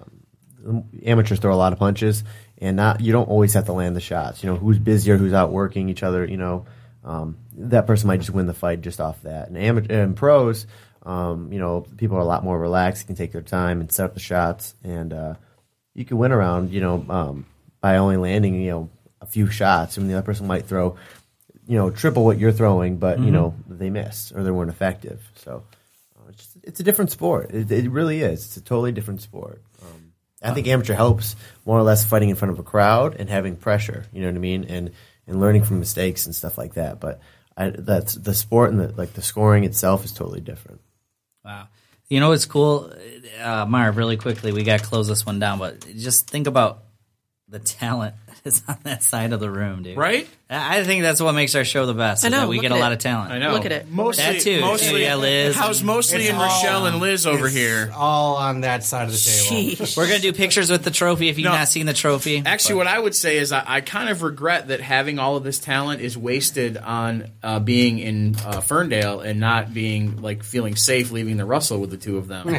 Amateurs throw a lot of punches, and you don't always have to land the shots. You know, who's busier, who's out working each other. You know. That person might just win the fight just off that. And pros, you know, people are a lot more relaxed, can take their time and set up the shots, and you can win around, you know, by only landing, you know, a few shots. I mean, the other person might throw, you know, triple what you're throwing, but you know they missed or they weren't effective. So it's a different sport. It really is. It's a totally different sport. I think amateur helps more or less fighting in front of a crowd and having pressure. You know what I mean? And learning from mistakes and stuff like that. But that's the sport, and the scoring itself is totally different. Wow. You know what's cool, Marv, really quickly, we got to close this one down, but just think about the talent that's on that side of the room, dude. Right? I think that's what makes our show the best. I know, is that we get a lot of talent. I know. Look at it. Mostly, yeah, Liz. How's mostly in Rochelle and Liz over here? All on that side of the table. We're going to do pictures with the trophy if you've not seen the trophy. Actually, what I would say is I kind of regret that having all of this talent is wasted on being in Ferndale and not being feeling safe leaving the Russell with the two of them.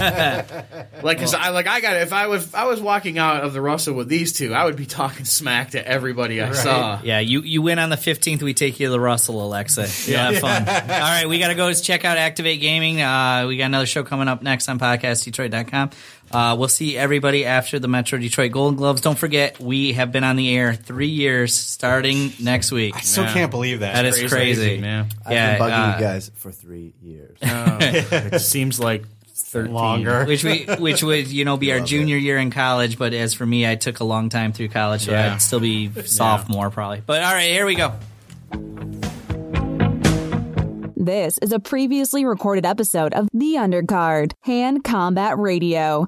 Because if I was walking out of the Russell with these two, I would be talking smack to everybody I saw. Yeah, you win on the 15th. We take you to the Russell, Alexa. You'll have fun. All right, we got to go check out Activate Gaming. We got another show coming up next on podcastdetroit.com. We'll see everybody after the Metro Detroit Golden Gloves. Don't forget, we have been on the air 3 years starting next week. I still can't believe that. That is crazy. Man. I've been bugging you guys for 3 years. It seems like 13. Longer. which would be our junior year in college, but as for me, I took a long time through college, so I'd still be sophomore probably. But all right, here we go. This is a previously recorded episode of The Undercard, Hand Combat Radio.